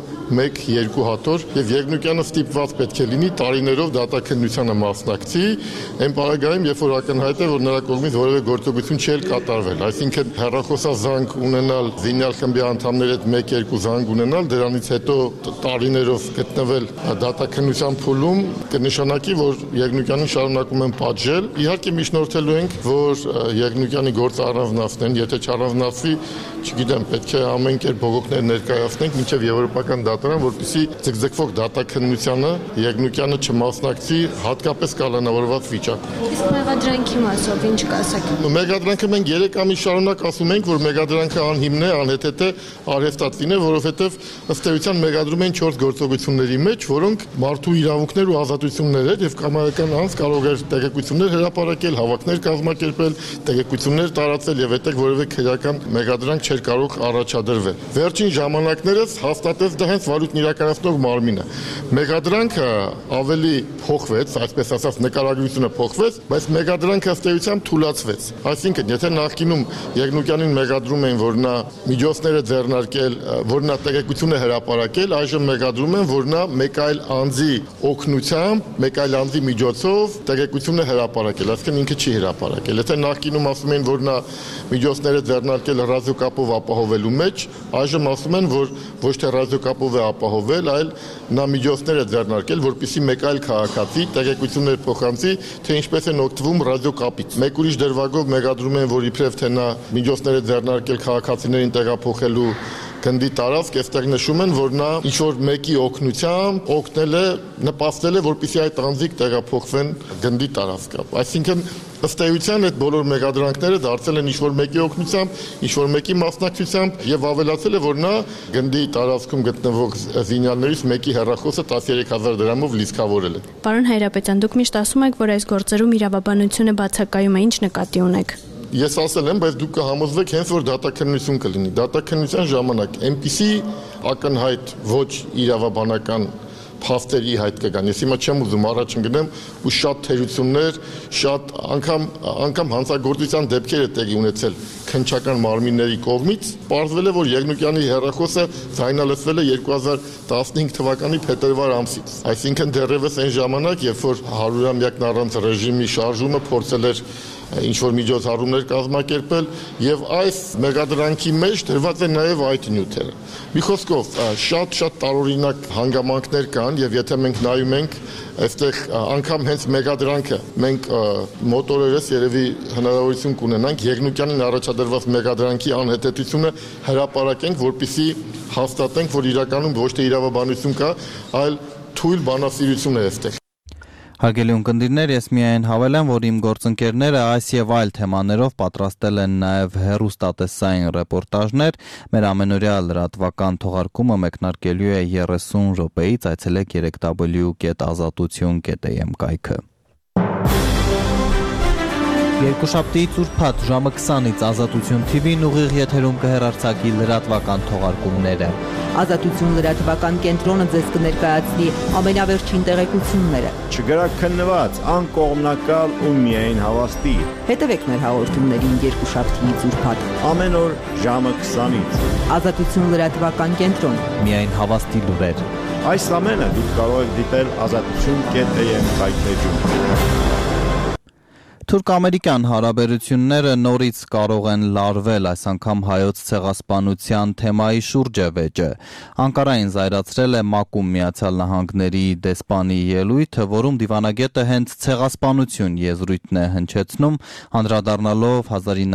1-2 հատոր եւ Եղնուկյանը ստիպված պետք է լինի տարիներով դատաքննությանը մասնակցի, այն պարագայում, երբ որ ակնհայտ է, որ նրա կողմից որևէ գործողություն չի կատարվել, այսինքն հեռախոսազանգ ունենալ, զինյալ խմբի անդամների հետ 1-2 զանգ ունենալ, դրանից հետո տարիներով գտնվել դատաքննության փուլում կնշանակի, որ Եղնուկյանին շարունակում են պատժել։ Իհարկե միջնորդելու ենք, որ Եղնուկյանի գործը առանձնացնեն, եթե չառանձնացվի, չգիտեմ, պետք է ամեն կերպ բողոքներ ներկայացնենք մինչև եվրոպական դատարան, որպեսզի ձգձգվող դատաքննությանը Եղնուկյանը չմասնակցի, հատկապես կալանավորված վիճակում։ Իսկ մեղադրանքի մասով ինչ կասեք։ Մեղադրանքը մենք 3 ամիս շարունակ ասում ենք, որ մեղադրանքը անհիմն է, անհեթեթ է, արհեստատվին է, որովհետև ըստ էության մեղադրում են 4 գործողությունների մեջ, որոնք մարդու իրավունքներ ու ազատություններ են եւ կամայական անձ կարող է տեղեկություններ հրապարակել, հավաքներ կազմակերպել, տեղեկություններ տարածել եւ այդտեղ որևէ քրեական մեղադրանք չէր կարող առաջադրվել։ Վերջին ժամանակներս հաստատեց դա հենց վարույթն իրականացնող մարմինը։ Մեղադրանքը ավելի փոխվեց, այսպես ասած նկարագրությունը փոխվեց, բայց մեղադրանքը ըստ էության թուլացվեց։ Այսինքն, եթե նախկինում Եղնուկյանին մեղադրում են, որ նա միջոցներ է ձեռնարկել, որ նա տեղեկություն է հրապարակել, այժմ մեղադրում են, որ նա մեկ այլ անձի օգնությամբ, մեկ այլ անձի միջոցով տեղեկություն է հրապարակել, այսինքն ինքը չի հրապարակել։ Եթե նախկինում ասում են, որ նա միջոցներ է ձեռնարկել ռադիոկապով ապահովելու մեջ, այժմ ասում են, որ ոչ թե ռադիոկապով է ապահովել, այլ նա միջոցներ է ձեռնարկել, որպեսզի մեկ այլ քաղաքացի տեղեկություններ փոխանցի, թե ինչպես են օգտվում ռադիոկապից։ Մեկ ուրիշ դրվագով մեղադրում են, որ իբրև թե նա միջոցներ է ձեռնարկել քաղաքացիներին տեղափոխելու գնդի տարածք, այստեղ նշում են, որ նա ինչ-որ մեկի օգնությամբ օգնել է, նպաստել է, որպեսզի այդ անձիկ տեղափոխվեն գնդի տարածք։ Այսինքն ըստ էության այդ բոլոր մեղադրանքները դարձել են ինչ-որ մեկի օգնությամբ, ինչ-որ մեկի մասնակցությամբ եւ ավելացել է, որ նա գնդի տարածքում գտնվող զինյալներից մեկի հեռախոսը 13000 դրամով լիցքավորել է։ Պարոն Հայրապետյան, դուք միշտ ասում եք, որ այս գործերում իրավաբանությունը բացակայում է, ինչ նկատի ունեք։ Ես ասել եմ, բայց դուք կհամոզվեք հենց որ դատաքննություն կլինի։ Դատաքննության ժամանակ այնպիսի ակնհայտ ոչ իրավաբանական փաստերի հայտ կգան։ Ես հիմա չեմ ուզում առաջ ընկնեմ ու շատ թերություններ, շատ անգամ հանցագործության դեպքեր է տեղի ունեցել քննչական մարմինների կողմից։ Պարզվել է, որ Եղնուկյանի հեռախոսը ձայնալսվել է 2015 թվականի փետրվար ամսից։ Այսինքն դեռևս այն ժամանակ, երբ որ 100-ամյակն առանց ռեժիմի շարժումը փորձել էր ինչ-որ միջոցառումներ կազմակերպել եւ այս մեղադրանքի մեջ դրված է նաեւ այդ նյութերը։ Մի խոսքով շատ տարօրինակ հանգամանքներ կան եւ եթե մենք նայում ենք այստեղ անգամ հենց մեղադրանքը մենք մոտորերս երևի հնարավորություն կունենանք Եղնուկյանին առաջադրված մեղադրանքի անհետեթությունը հրապարակենք, որպեսզի հաստատենք, որ իրականում ոչ թե իրավաբանություն կա, այլ թույլ բանասիրություն է այստեղ։ Հարգելի ունկնդիրներ, ես միայն հավելեմ, որ իմ գործընկերները այս եւ այլ թեմաներով պատրաստել են նաեւ հեռուստատեսային ռեպորտաժներ։ Մեր ամենօրյա լրատվական թողարկումը մեկնարկելու է 30 րոպեից, այցելեք www.azatutun.am կայքը։ Երկուշաբթիից ուրբաթ ժամը 20-ից Ազատություն TV-ն ուղիղ եթերում կհեռարձակի լրատվական թողարկումները։ Ազատություն լրատվական կենտրոնը ձեզ կներկայացնի ամենավերջին տեղեկությունները։ Չգրակ քննված, անկողմնակալ ու միայն հավաստի։ Հետևեք մեր հաղորդումներին երկուշաբթիից ուրբաթ։ Ամեն օր ժամը 20-ից։ Ազատություն լրատվական կենտրոն։ Միայն հավաստի լուրեր։ Այս ամենը դուք կարող եք դիտել azatutun.am կայքեջում։ Թուրք-ամերիկյան հարաբերությունները նորից կարող են լարվել, այս անգամ հայոց ցեղասպանության թեմայի շուրջ է վեճը։ Անկարային զայրացրել է ՄԱԿ-ում Միացյալ Նահանգների դեսպանի ելույթը, որում դիվանագետը հենց ցեղասպանություն եզրույթն է հնչեցնում, անդրադառնալով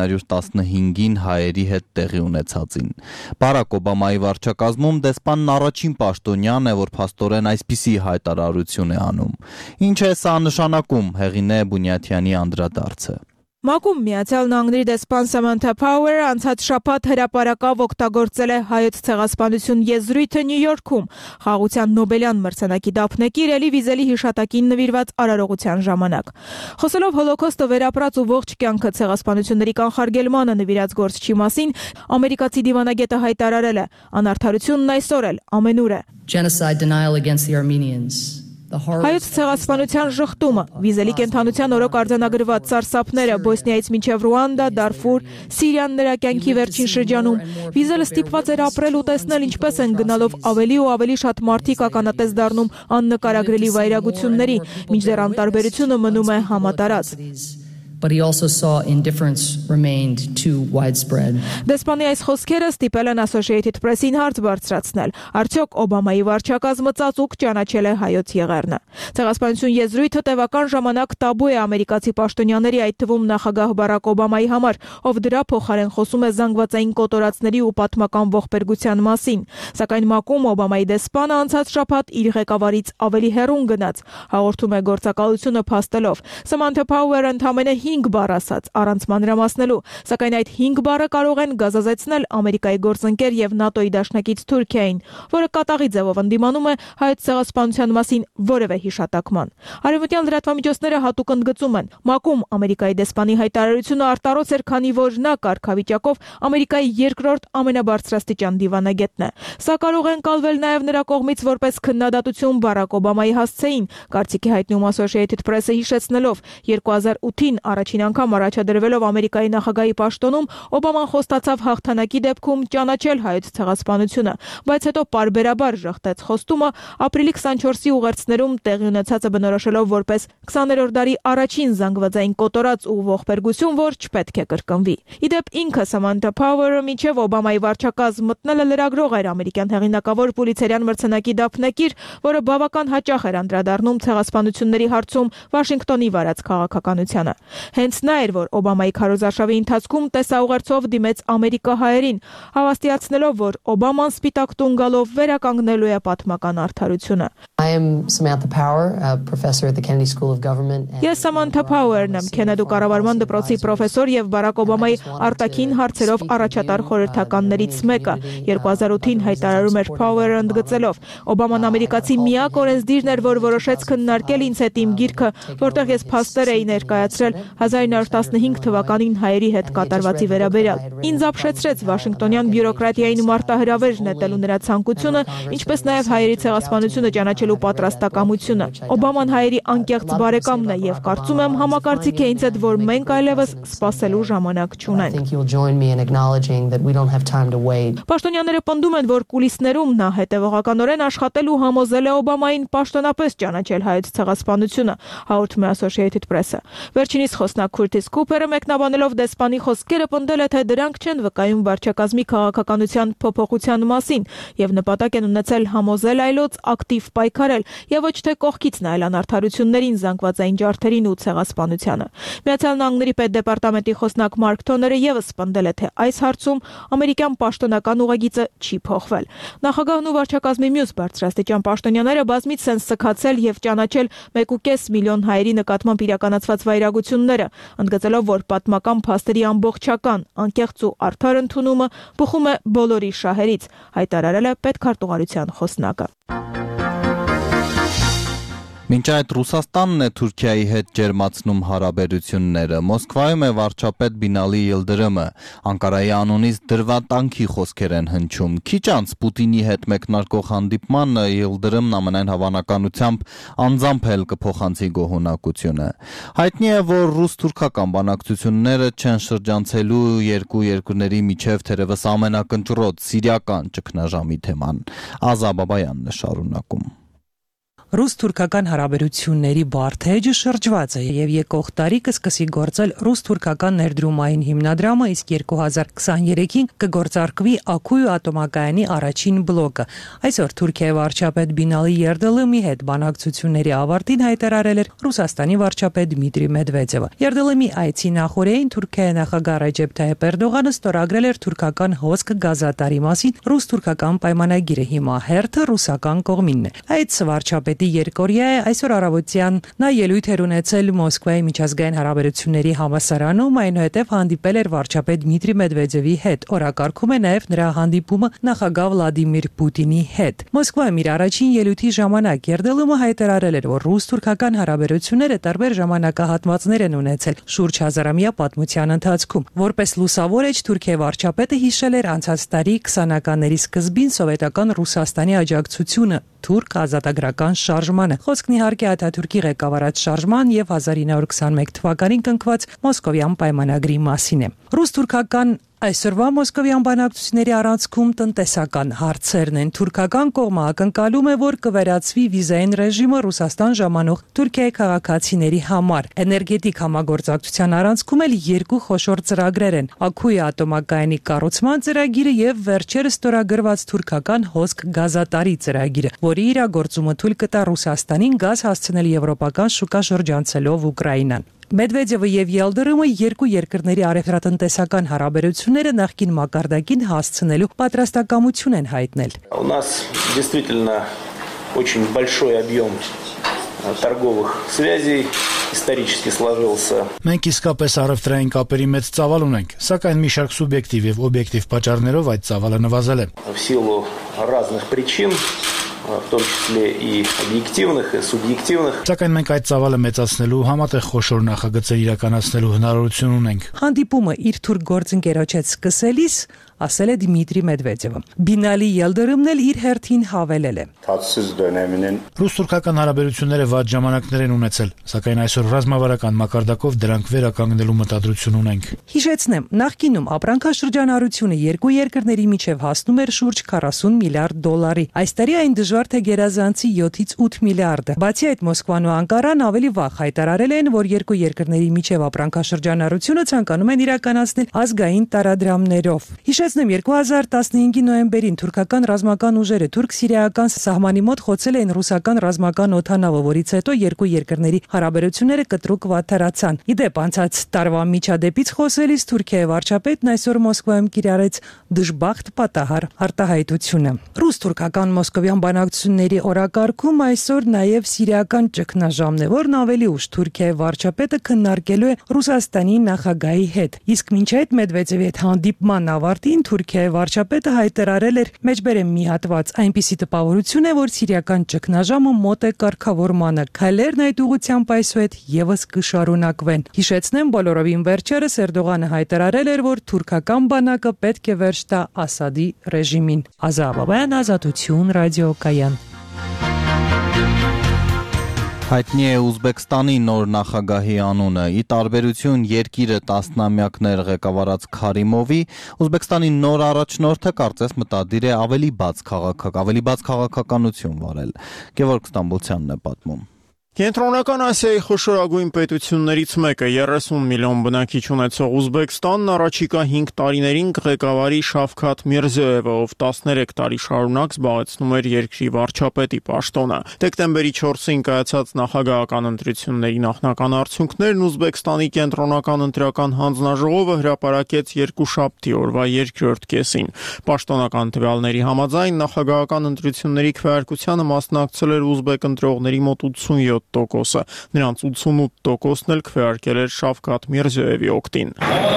1915-ին հայերի հետ տեղի ունեցածին։ Բարակ Օբամայի վարչակազմում դեսպանն առաջին պաշտոնյան է, որ փաստորեն այսպիսի հայտարարություն է անում։ Ինչ է սա նշանակում, Հեղինե Բունյաթյանի անդրադարձը։ ՄԱԿ-ում Միացյալ Նահանգների դեսպան Սամանթա Փաուերը անցած շաբաթ հրապարակավ օգտագործել է հայոց ցեղասպանություն եզրույթը Նյու Յորքում խաղաղության Նոբելյան մրցանակի դափնեկիր Էլի Վիզելի հիշատակին նվիրված արարողության ժամանակ։ Խոսելով Հոլոքոստը վերապրած ու ողջ կյանքը ցեղասպանությունների կանխարգելմանը նվիրած գործչի մասին, ամերիկացի դիվանագետը հայտարարել է. «Անարդարությունն այսօր էլ ամենուր է»։ Genocide denial against the Armenians. Հայոց ցեղասպանության շղթումը, Վիզելի կենդանության օրոք արձանագրված սարսափները Բոսնիայից մինչև Ռուանդա, Դարֆուր, Սիրիան նրա կյանքի վերջին շրջանում, Վիզելը ստիպված էր ապրել ու տեսնել ինչպես են գնալով ավելի ու ավելի շատ մարդիկ ականատես դառնում աննկարագրելի վայրագությունների, մինչդեռ անտարբերությունը մնում է համատարած։ But he also saw indifference remained too widespread. Դեսպանի այս խոսքերը ստիպել են Associated Press-ին հարց բարձրացնել. Արդյոք Օբամայի վարչակազմը ծածուկ ճանաչել է հայոց եղեռնը։ Ցեղասպանություն եզրույթը տևական ժամանակ տաբու է ամերիկացի պաշտոնյաների, այդ թվում նախագահ Բարակ Օբամայի համար, ով դրա փոխարեն խոսում է զանգվածային կոտորածների ու պատմական ողբերգության մասին։ Սակայն ՄԱԿ-ում Օբամայի դեսպանը անցած շաբաթ իր ղեկավարից ավելի հեռուն գնաց, հաղորդում է գործակալությունը փաստելով։ Սամանթա Փաուերը ընդամենը 5 բառ ասաց, առանց մանրամասնելու, սակայն այդ 5 բառը կարող են գազազեցնել Ամերիկայի գործընկեր եւ ՆԱՏՕ-ի դաշնակից Թուրքիային, որը կատաղի ձևով ընդդիմանում է հայոց ցեղասպանության մասին որևէ հիշատակման։ Արևմտյան լրատվամիջոցները հատուկ ընդգծում են. ՄԱԿ-ում Ամերիկայի դեսպանի հայտարարությունը արտարոց էր, քանի որ նա կարգավիճակով Ամերիկայի երկրորդ ամենաբարձրաստիճան դիվանագետն է։ Սա կարող է ընկալվել նաեւ նրա կողմից որպես քննադատություն Բարակ Օբամայի հասցեին, կարծիքի հայտնում Associated Press-ը հիշեցնելով 2008-ին առաջին անգամ առաջադրվելով Ամերիկայի նախագահի պաշտոնում, Օբաման խոստացավ հաղթանակի դեպքում ճանաչել հայոց ցեղասպանությունը, բայց հետո պարբերաբար ժխտեց խոստումը ապրիլի 24-ի ուղերձներում տեղի ունեցածը բնորոշելով որպես 20-րդ դարի առաջին զանգվածային կոտորած ու ողբերգություն, որ չպետք է կրկնվի։ Իդեպ ինքը Սամանթա Փաուերը մինչև Օբամայի վարչակազմ մտնելը լրագրող էր ամերիկյան հեղինակավոր Պուլիցերյան մրցանակի դափնեկիր, որը բավական հաճախ էր անդրադառնում ցեղասպանությունների հարցում Վաշինգտոնի վարած քաղաքականությանը։ Հենց նա էր, որ Օբամայի քարոզարշավի ընթացքում տեսաուղերձով դիմեց ամերիկահայերին, հավաստիացնելով, որ Օբաման սպիտակ տուն գալով վերականգնելու է պատմական արդարությունը։ I am Samantha Power, professor at the Kennedy School of Government. Ես Սամանթա Փաուերն եմ, Քենեդու կառավարման դպրոցի պրոֆեսոր եւ Բարակ Օբամայի արտաքին հարցերով առաջատար խորհրդականներից մեկը։ 2008-ին հայտարարում էր Փաուերը ընդգծելով. Օբաման ամերիկացի միակ օրենսդիրն էր, որ որոշեց քննարկել ինձ հետ իմ գիրքը, որտեղ ես փաստեր էի ներկայացրել 1915 թվականին հայերի հետ կատարվածի վերաբերյալ։ Ինձ ապշեցրեց Վաշինգտոնյան բյուրոկրատիային մարտահրավեր նետելու նրա ցանկությունը, ինչպես նաև հայերի ցեղասպանությունը ճանաչելու պատրաստակամությունը։ Օբաման հայերի անկեղծ բարեկամն է եւ կարծում եմ համակարծիք է ինձ հետ, որ մենք այլևս սպասելու ժամանակ չունենք։ Պաշտոնյաները պնդում են, որ կուլիսներում նա հետևողականորեն աշխատել ու համոզել է Օբամային պաշտոնապես ճանաչել հայոց ցեղասպանությունը, հաղորդում է Associated Press-ը։ Վերջինիս Խոսնակ Քուրթիս Քուփերը մեկնաբանելով դեսպանի խոսքերը պնդել է, թե դրանք չեն վկայում վարչակազմի քաղաքականության փոփոխության մասին եւ նպատակ են ունեցել համոզել այլոց ակտիվ պայքարել եւ ոչ թե կողքից նայել անարդարություններին, զանգվածային ջարդերին ու ցեղասպանությանը։ Միացյալ Նահանգների պետդեպարտամենտի խոսնակ Մարկ Թոները եւս պնդել է, թե այս հարցում ամերիկյան պաշտոնական ուղղագիծը չի փոխվել։ Նախագահն ու վարչակազմի մյուս բարձրաստիճան պաշտոնյաները բազմիցս են սքացել եւ ճանաչել 1.5 միլիոն հայերի նկատմամբ իրականացված վայրագությունները, ընդգծելով, որ պատմական փաստերի ամբողջական, անկեղծ ու արդար ընդունումը բխում է բոլորի շահերից, հայտարարել է պետքարտուղարության խոսնակը։ Մինչ այդ Ռուսաստանն է Թուրքիայի հետ ջերմացնում հարաբերությունները։ Մոսկվայում է վարչապետ Բինալի Յիլդրիմը, Անկարայի անունից դրվատանքի խոսքեր են հնչում։ Քիչ անց Պուտինի հետ մեկնարկող հանդիպմանը Յիլդրիմն ամենայն հավանականությամբ անձամբ էլ կփոխանցի գոհունակությունը։ Հայտնի է, որ ռուս-թուրքական բանակցությունները չեն շրջանցելու երկու երկրների միջև թերևս ամենակնճռոտ սիրիական ճգնաժամի թեման։ Ազա Բաբայանն է շարունակում։ Ռուս-թուրքական հարաբերությունների բարդ էջը շրջված է եւ եկող տարի կսկսի գործել ռուս-թուրքական ներդրումային հիմնադրամը, իսկ 2023-ին կգործարկվի Աքույ ատոմակայանի առաջին բլոկը։ Այսօր Թուրքիայի վարչապետ Բինալի Յիլդրիմի հետ բանակցությունների ավարտին հայտարարել էր Ռուսաստանի վարչապետ Դմիտրի Մեդվեդևը։ Յիլդրիմի այցի նախօրեին Թուրքիայի նախագահ Ռեջեփ Թայիփ Էրդողանը ստորագրել էր թուրքական հոսք գազատարի մասին ռուս-թուրքական պայմանագիրը, հիմա հերթը ռուսական կողմինն է։ Այդ վարչապետ երկօրյա է, այսօր առավոտյան նա ելույթ էր ունեցել Մոսկվայի միջազգային հարաբերությունների համալսարանում, այնուհետև հանդիպել էր վարչապետ Դմիտրի Մեդվեդևի հետ։ Օրակարգում է նաև նրա հանդիպումը նախագահ Վլադիմիր Պուտինի հետ։ Մոսկվայում իր առաջին ելույթի ժամանակ Յիլդրիմը հայտարարել էր, որ ռուս-թուրքական հարաբերությունները տարբեր ժամանակահատվածներ են ունեցել շուրջ հազարամյա պատմության ընթացքում։ Որպես լուսավոր էջ Թուրքիայի վարչապետը հիշել էր անցած տարի 20-ականների սկզբին սովետական Ռուսաստանի աջակցությունը թուրք ազատագրական շարժմանը։ Խոսքն իհարկե Աթաթուրքի ղեկավարած շարժման եւ 1921 թվականին կնքված Մոսկովյան պայմանագրի մասին է։ Ռուս-թուրքական Այսօրվա մոսկովյան բանակցությունների առանցքում տնտեսական հարցերն են։ Թուրքական կողմը ակնկալում է, որ կվերացվի վիզային ռեժիմը Ռուսաստան ժամանող Թուրքիայի քաղաքացիների համար։ Էներգետիկ համագործակցության առանցքում էլ երկու խոշոր ծրագրեր են՝ Աքույ ատոմակայանի կառուցման ծրագիրը եւ վերջերս ստորագրված թուրքական հոսք գազատարի ծրագիրը, որի իրագործումը թույլ կտա Ռուսաստանին գազ հասցնել եվրոպական շուկա շրջանցելով Ուկրաինան։ Մեդվեդևը եւ Յիլդրիմը երկու երկրների արևելատնտեսական հարաբերությունները նախկին մակարդակին հասցնելու պատրաստակամություն են հայտնել։ У нас действительно очень большой объем торговых связей исторически сложился. Մենք իսկապես առևտրային каպերի մեծ ծավալ ունենք, սակայն մի շարք սուբյեկտիվ եւ օբյեկտիվ պատճառներով այդ ծավալը նվազել է։ В силу разных причин, в том числе и объективных, и субъективных. Սակայն մենք այդ ծավալը մեծացնելու համատեղ խոշոր նախագծեր իրականացնելու հնարավորություն ունենք։ Հանդիպումը իր թուրք գործընկերոջ հետ սկսելիս ասել է Դմիտրի Մեդվեդևը։ Բինալի Յիլդրիմն էլ իր հերթին հավելել է. Ռուս-թուրքական հարաբերությունները վատ ժամանակներ են ունեցել, սակայն այսօր ռազմավարական մակարդակով դրանք վերականգնելու մտադրություն ունենք։ Հիշեցնեմ, նախկինում ապրանքաշրջանառությունը երկու երկրների միջև հասնում էր շուրջ 40 միլիարդ դոլարի։ Այս տարի այն դժվար թե գերազանցի 7-ից 8 միլիարդը։ Բացի այդ, Մոսկվան ու Անկարան ավելի վաղ հայտարարել են, որ երկու երկրների միջև ապրանքաշրջանառությունը ցանկանում են իրականացնել ազգային տարադրամներով։ Հիշեցնեմ, 2015-ի նոյեմբերին թուրքական ռազմական ուժերը թուրք-սիրիական սահմանի մոտ խոցել էին ռուսական ռազմական օդանավը, որից հետո երկու երկրների հարաբերությունները կտրուկ վատթարացան։ Իդեպ անցած տարվա միջադեպից խոսելիս Թուրքիայի վարչապետն այսօր Մոսկվայում կիրառեց դժբախտ պատահար արտահայտությունը։ Ռուս-թուրքական մոսկովյան բանակցությունների օրակարգում այսօր նաև սիրիական ճգնաժամն է, որն ավելի ուշ Թուրքիայի վարչապետը քննարկելու է Ռուսաստանի նախագահի հետ։ Իսկ մինչ այդ Մեդվեդևի հետ հանդիպման ավարտին Թուրքիայի վարչապետը հայտարարել էր մեջբերեմ մի հատված այնպիսի տպավորություն է, որ սիրիական ճգնաժամը մոտ է կարգավորմանը։ Քայլերն այդ ուղղությամբ այսուհետ եւս կշարունակվեն։ Հիշեցնեմ, բոլորովին վերջերս Էրդողանը հայտարարել էր, որ թուրքական բանակը պետք է վերջ տա Ասադի ռեժիմին։ Ազա Բաբայան, Ազատություն, ռադիոկայան։ Հայտնի է Ուզբեկստանի նոր նախագահի անունը։ Ի տարբերություն երկիրը տասնամյակներ ղեկավարած Քարիմովի, Ուզբեկստանի նոր առաջնորդը կարծես մտադիր է ավելի բաց քաղաքականություն վարել։ Գևորգ Ստամբուլցյանն է պատմում։ Կենտրոնական Ասիայի խոշորագույն պետություններից մեկը 30 միլիոն բնակիչ ունեցող Ուզբեկստանն առաջիկա 5 տարիներին կղեկավարի Շավքաթ Միրզոևը, ով 13 տարի շարունակ զբաղեցնում էր երկրի վարչապետի պաշտոնը։ Դեկտեմբերի 4-ին կայացած նախագահական ընտրությունների նախնական արդյունքներն Ուզբեկստանի կենտրոնական ընտրական հանձնաժողովը հրապարակեց երկուշաբթի օրվա երկրորդ կեսին։ Պաշտոնական տվյալների համաձայն նախագահական ընտրությունների քվեարկությանը մասնակցել էր ուզբեկ ընտրողների մոտ 87%-ը, նրանց 88%-ն էլ քվեարկել էր Շավքաթ Միրզոևի օգտին։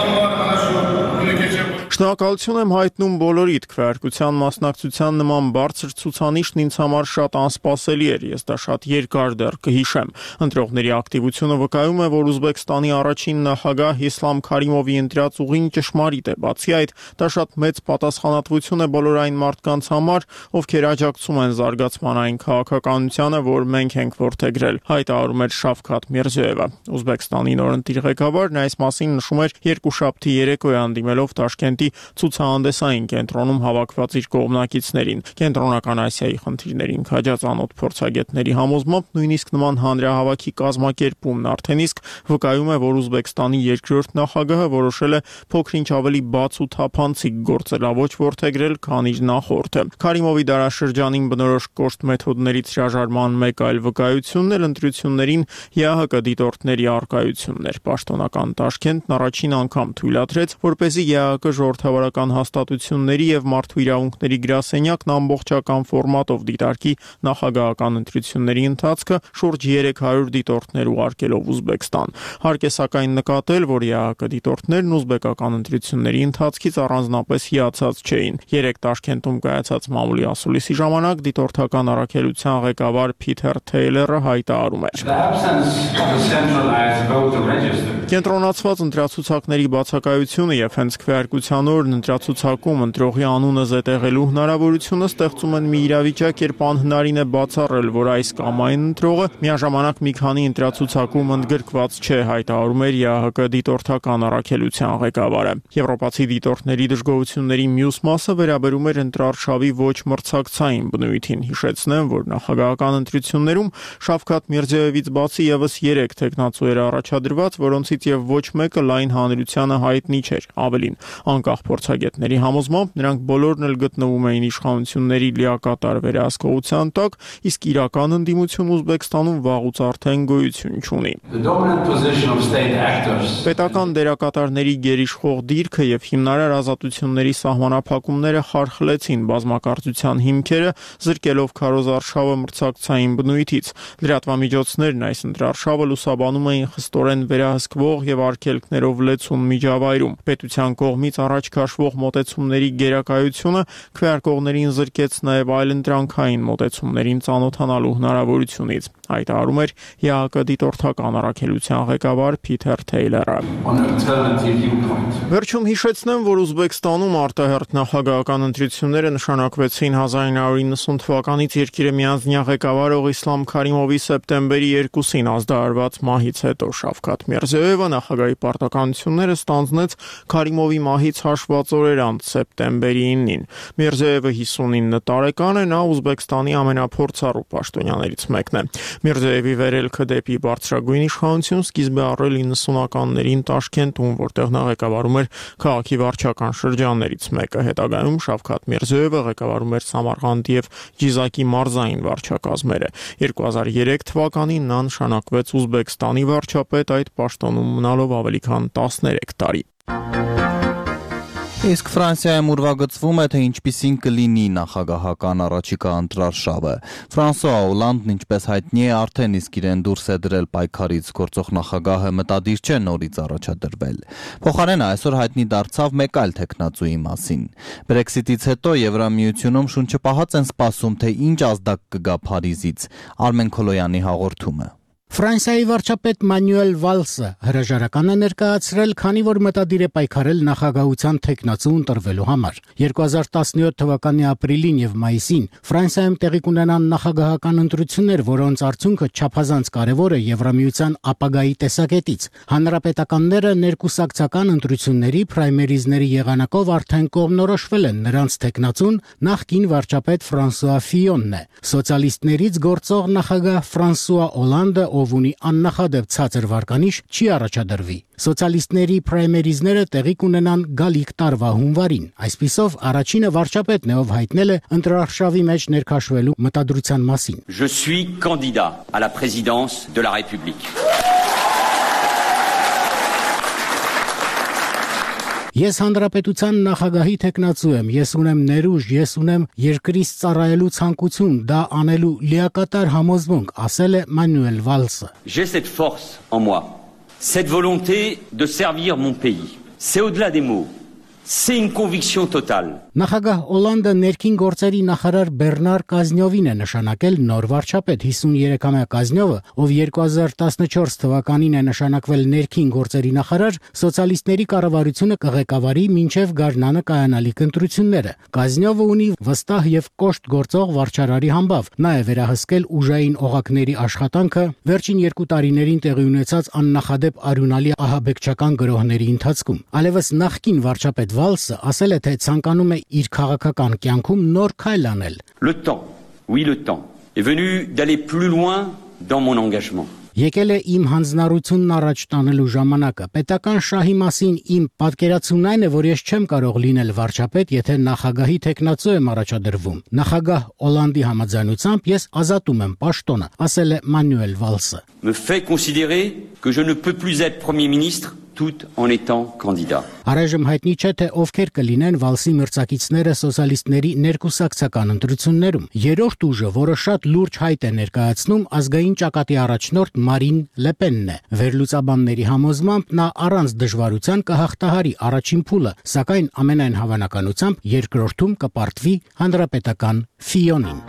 Շնորհակալություն եմ հայտնում բոլորիդ, քվեարկության մասնակցության նման բարձր ցուցանիշն ինձ համար շատ անսպասելի էր, ես դա շատ երկար դեռ կհիշեմ։ Ընտրողների ակտիվությունը վկայում է, որ Ուզբեկստանի առաջին նախագահ Իսլամ Քարիմովի ընտրած ուղին ճշմարիտ է, բացի այդ, դա շատ մեծ պատասխանատվություն է բոլոր այն մարդկանց համար, ովքեր աջակցում են զարգացման այն քաղաքականությանը, որ մենք ենք որդեգրել, հայտարարում էր Շավքաթ Միրզոևը։ Ուզբեկստանի նորընտիր ղեկավարն այս մասին նշում էր երկուշաբթի երեկոյան դիմելով Տաշկենտի ցուցահանդեսային կենտրոնում հավաքված իր կողմնակիցներին։ Կենտրոնական Ասիայի խնդիրներին քաջածանոթ փորձագետների համոզմամբ նույնիսկ նման հանրահավաքի կազմակերպումն արդեն իսկ վկայում է, որ Ուզբեկստանի երկրորդ նախագահը որոշել է փոքր-ինչ ավելի բաց ու թափանցիկ գործելավոճ որդեգրել, քան իր նախորդը։ Քարիմովի դարաշրջանին բնորոշ կոշտ մեթոդներից հրաժարման մեկ այլ վկայությունն էլ ընտրություններին ԵԱՀԿ դիտորդների առկայությունն էր։ Պաշտոնական Տաշկենտն առաջին անգամ թույլատրեց, որպեսզի ԵԱՀԿ ժողովրդավարական հաստատությունների եւ մարդու իրավունքների գրասենյակն ամբողջական ֆորմատով դիտարկի նախագահական ընտրությունների ընթացքը շուրջ 300 դիտորդներ ուղարկելով Ուզբեկստան։ Հարկ է սակայն նկատել, որ ԵԱՀԿ դիտորդներն ուզբեկական ընտրությունների ընթացքից առանձնապես հիացած չէին։ Երեք Տաշկենտում կայացած մամուլի ասուլիսի ժամանակ դիտորդական առաքելության ղեկավար Փիթեր Թեյլերը հայտարարում էր. Կենտրոնացված ընտրացուցակների բացակայությունը եւ հենց քվեարկության օրն ընտրացուցակում ընտրողի անունը զետեղելու հնարավորությունը ստեղծում են մի իրավիճակ, երբ անհնարին է բացառել, որ այս կամ այն ընտրողը միաժամանակ մի քանի ընտրացուցակում ընդգրկված չէ, հայտարարում էր ԵԱՀԿ դիտորդական առաքելության ղեկավարը։ Եվրոպացի դիտորդների դժգոհությունների մյուս մասը վերաբերում էր ընտրարշավի ոչ մրցակցային բնույթին։ Հիշեցնեմ, որ նախագահական ընտրություններում Շավքաթ Միրզոևից բացի եւս 3 տեխնացու էր առաջադրված, որոնցից եւ ոչ մեկը լայն հանրությանը հայտնի չէր։ Ավելին, անկախ փորձագետների համոզմամբ նրանք բոլորն էլ գտնվում էին իշխանությունների լիակատար վերահսկողության տակ, իսկ իրական ընդդիմություն Ուզբեկստանում վաղուց արդեն գոյություն չունի։ Պետական դերակատարների գերիշխող դիրքը եւ հիմնարար ազատությունների սահմանափակումները խարխլեցին բազմակարծության հիմքերը, զրկելով քարոզարշավը մրցակցային բնույթից։ Լրատվամիջոցներն այս ընտրարշավը լուսաբանում էին խստորեն վերահսկվող եւ արգելքներով լեցուն միջավայրում։ Պետության կողմից առաջ քաշվող մոտեցումների գերակայությունը քվեարկողներին զրկեց նաև այլընտրանքային մոտեցումներին ծանոթանալու հնարավորությունից, հայտարարում էր ԵԱՀԿ դիտորդական առաքելության ղեկավար Փիթեր Թեյլերը։ Վերջում հիշեցնեմ, որ Ուզբեկստանում արտահերթ նախագահական ընտրությունները նշանակվեցին 1990 թվականից երկիրը միանձնյա ղեկավարող Իսլամ Քարիմովի սեպտեմբերի 2-ին ազդարարված մահից հետո։ Շավքաթ Միրզոևը նախագահի պարտականությունները ստանձնեց Քարիմովի մահից հաշված օրեր անց սեպտեմբերի 9-ին։ Միրզոևը 59 տարեկան է, նա Ուզբեկստանի ամենափորձառու պաշտոնյաներից մեկն է։ Միրզոևի վերելքը դեպի բարձրագույն իշխանություն սկիզբ է առել 90-ականներին Տաշկենտում, որտեղ նա ղեկավարում էր քաղաքի վարչական շրջաններից մեկը։ Հետագայում Շավքաթ Միրզոևը ղեկավարում էր Սամարղանդի եւ Ջիզակի մարզային վարչակազմերը։ 2003 թվականին նա նշանակվեց Ուզբեկստանի վարչապետ, այդ պաշտոնում մնալով ավելի քան 13 տարի։ Իսկ Ֆրանսիայում ուրվագծվում է, թե ինչպիսին կլինի նախագահական առաջիկա ընտրարշավը։ Ֆրանսուଆ Օլանդն, ինչպես հայտնի է, արդեն իսկ իրեն դուրս է դրել պայքարից, գործող նախագահը մտադիր չէ նորից առաջադրվել։ Փոխարենը այսօր հայտնի դարձավ մեկ այլ թեկնածուի մասին։ Բրեքսիտից հետո Եվրամիությունում շունչը պահած են սպասում, թե ինչ ազդակ կգա Փարիզից։ Արմեն Քոլոյանի հաղորդումը։ Ֆրանսիայի վարչապետ Մանուել Վալսը հրաժարական է ներկայացրել, քանի որ մտադիր է պայքարել նախագահության թեկնածու ընտրվելու համար։ 2017 թվականի ապրիլին եւ մայիսին Ֆրանսիայում տեղի կունենան նախագահական ընտրություններ, որոնց արդյունքը չափազանց կարևոր է Եվրամիության ապագայի տեսակետից։ Հանրապետականները ներկուսակցական ընտրությունների պրայմերիզների եղանակով արդեն կողմնորոշվել են, նրանց թեկնածուն նախկին վարչապետ Ֆրանսուଆ Ֆիոնն է։ Սոցիալիստներից գործող նախագահ Ֆրանսուଆ Օլանդը, ով ունի աննախադեպ ցածր վարկանիշ, չի առաջադրվի։ Սոցիալիստների պրայմերիզները տեղի կունենան գալիք տարվա հունվարին։ Այսպիսով առաջինը վարչապետն է, ով հայտնել է ընտրարշավի մեջ ներքաշվելու մտադրության մասին։ Je suis candidat à la présidence de la République. Ես հանրապետության նախագահի թեկնածու եմ, ես ունեմ ներուժ, ես ունեմ երկրից ծառայելու ցանկություն, դա անելու լիակատար համոզմունք, ասել է Մանուել Վալսը։ J'ai cette force en moi, cette volonté de servir mon pays. C'est au-delà des mots. C'est une conviction totale. Նախագահ Օլանդը ներքին գործերի նախարար Բեռնար Կազնյովին է նշանակել նոր վարչապետ։ 53-ամյա Կազնյովը, ով 2014 թվականին է նշանակվել ներքին գործերի նախարար, սոցիալիստների կառավարությունը կղեկավարի մինչև գարնանը կայանալիք ընտրությունները։ Կազնյովը ունի վստահ եւ կոշտ գործող վարչարարի համբավ։ Նա է վերահսկել ուժային օղակների աշխատանքը, վերջին 2 տարիներին տեղի ունեցած աննախադեպ արյունալի ահաբեկչական գրոհների ընթացքում։ Այլևս նախկին վարչապետ Վալսը ասել է, թե ցանկանում է իր քաղաքական կյանքում նոր քայլ անել։ Le temps, oui le temps, est venu d'aller plus loin dans mon engagement. Եկել է իմ հանձնառությունն առաջ տանելու ժամանակը։ Պետական շահի մասին իմ պատկերացումն այն է, որ ես չեմ կարող լինել վարչապետ, եթե նախագահի թեկնածու եմ առաջադրվում։ Նախագահ Օլանդի համաձայնությամբ ես ազատում եմ պաշտոնը, ասել է Մանուել Վալսը։ Me fait considérer que je ne peux plus être Premier ministre tout en étant candidat. Առայժմ հայտնի չէ, թե ովքեր կլինեն Վալսի մրցակիցները սոցիալիստների ներկուսակցական ընտրություններում։ Երրորդ ուժը, որը շատ լուրջ հայտ է ներկայացնում, ազգային ճակատի առաջնորդ Մարին Լեպենն է։ Վերլուծաբանների համոզմամբ նա առանց դժվարության կհաղթահարի առաջին փուլը, սակայն ամենայն հավանականությամբ երկրորդում կպարտվի հանրապետական Ֆիոնին։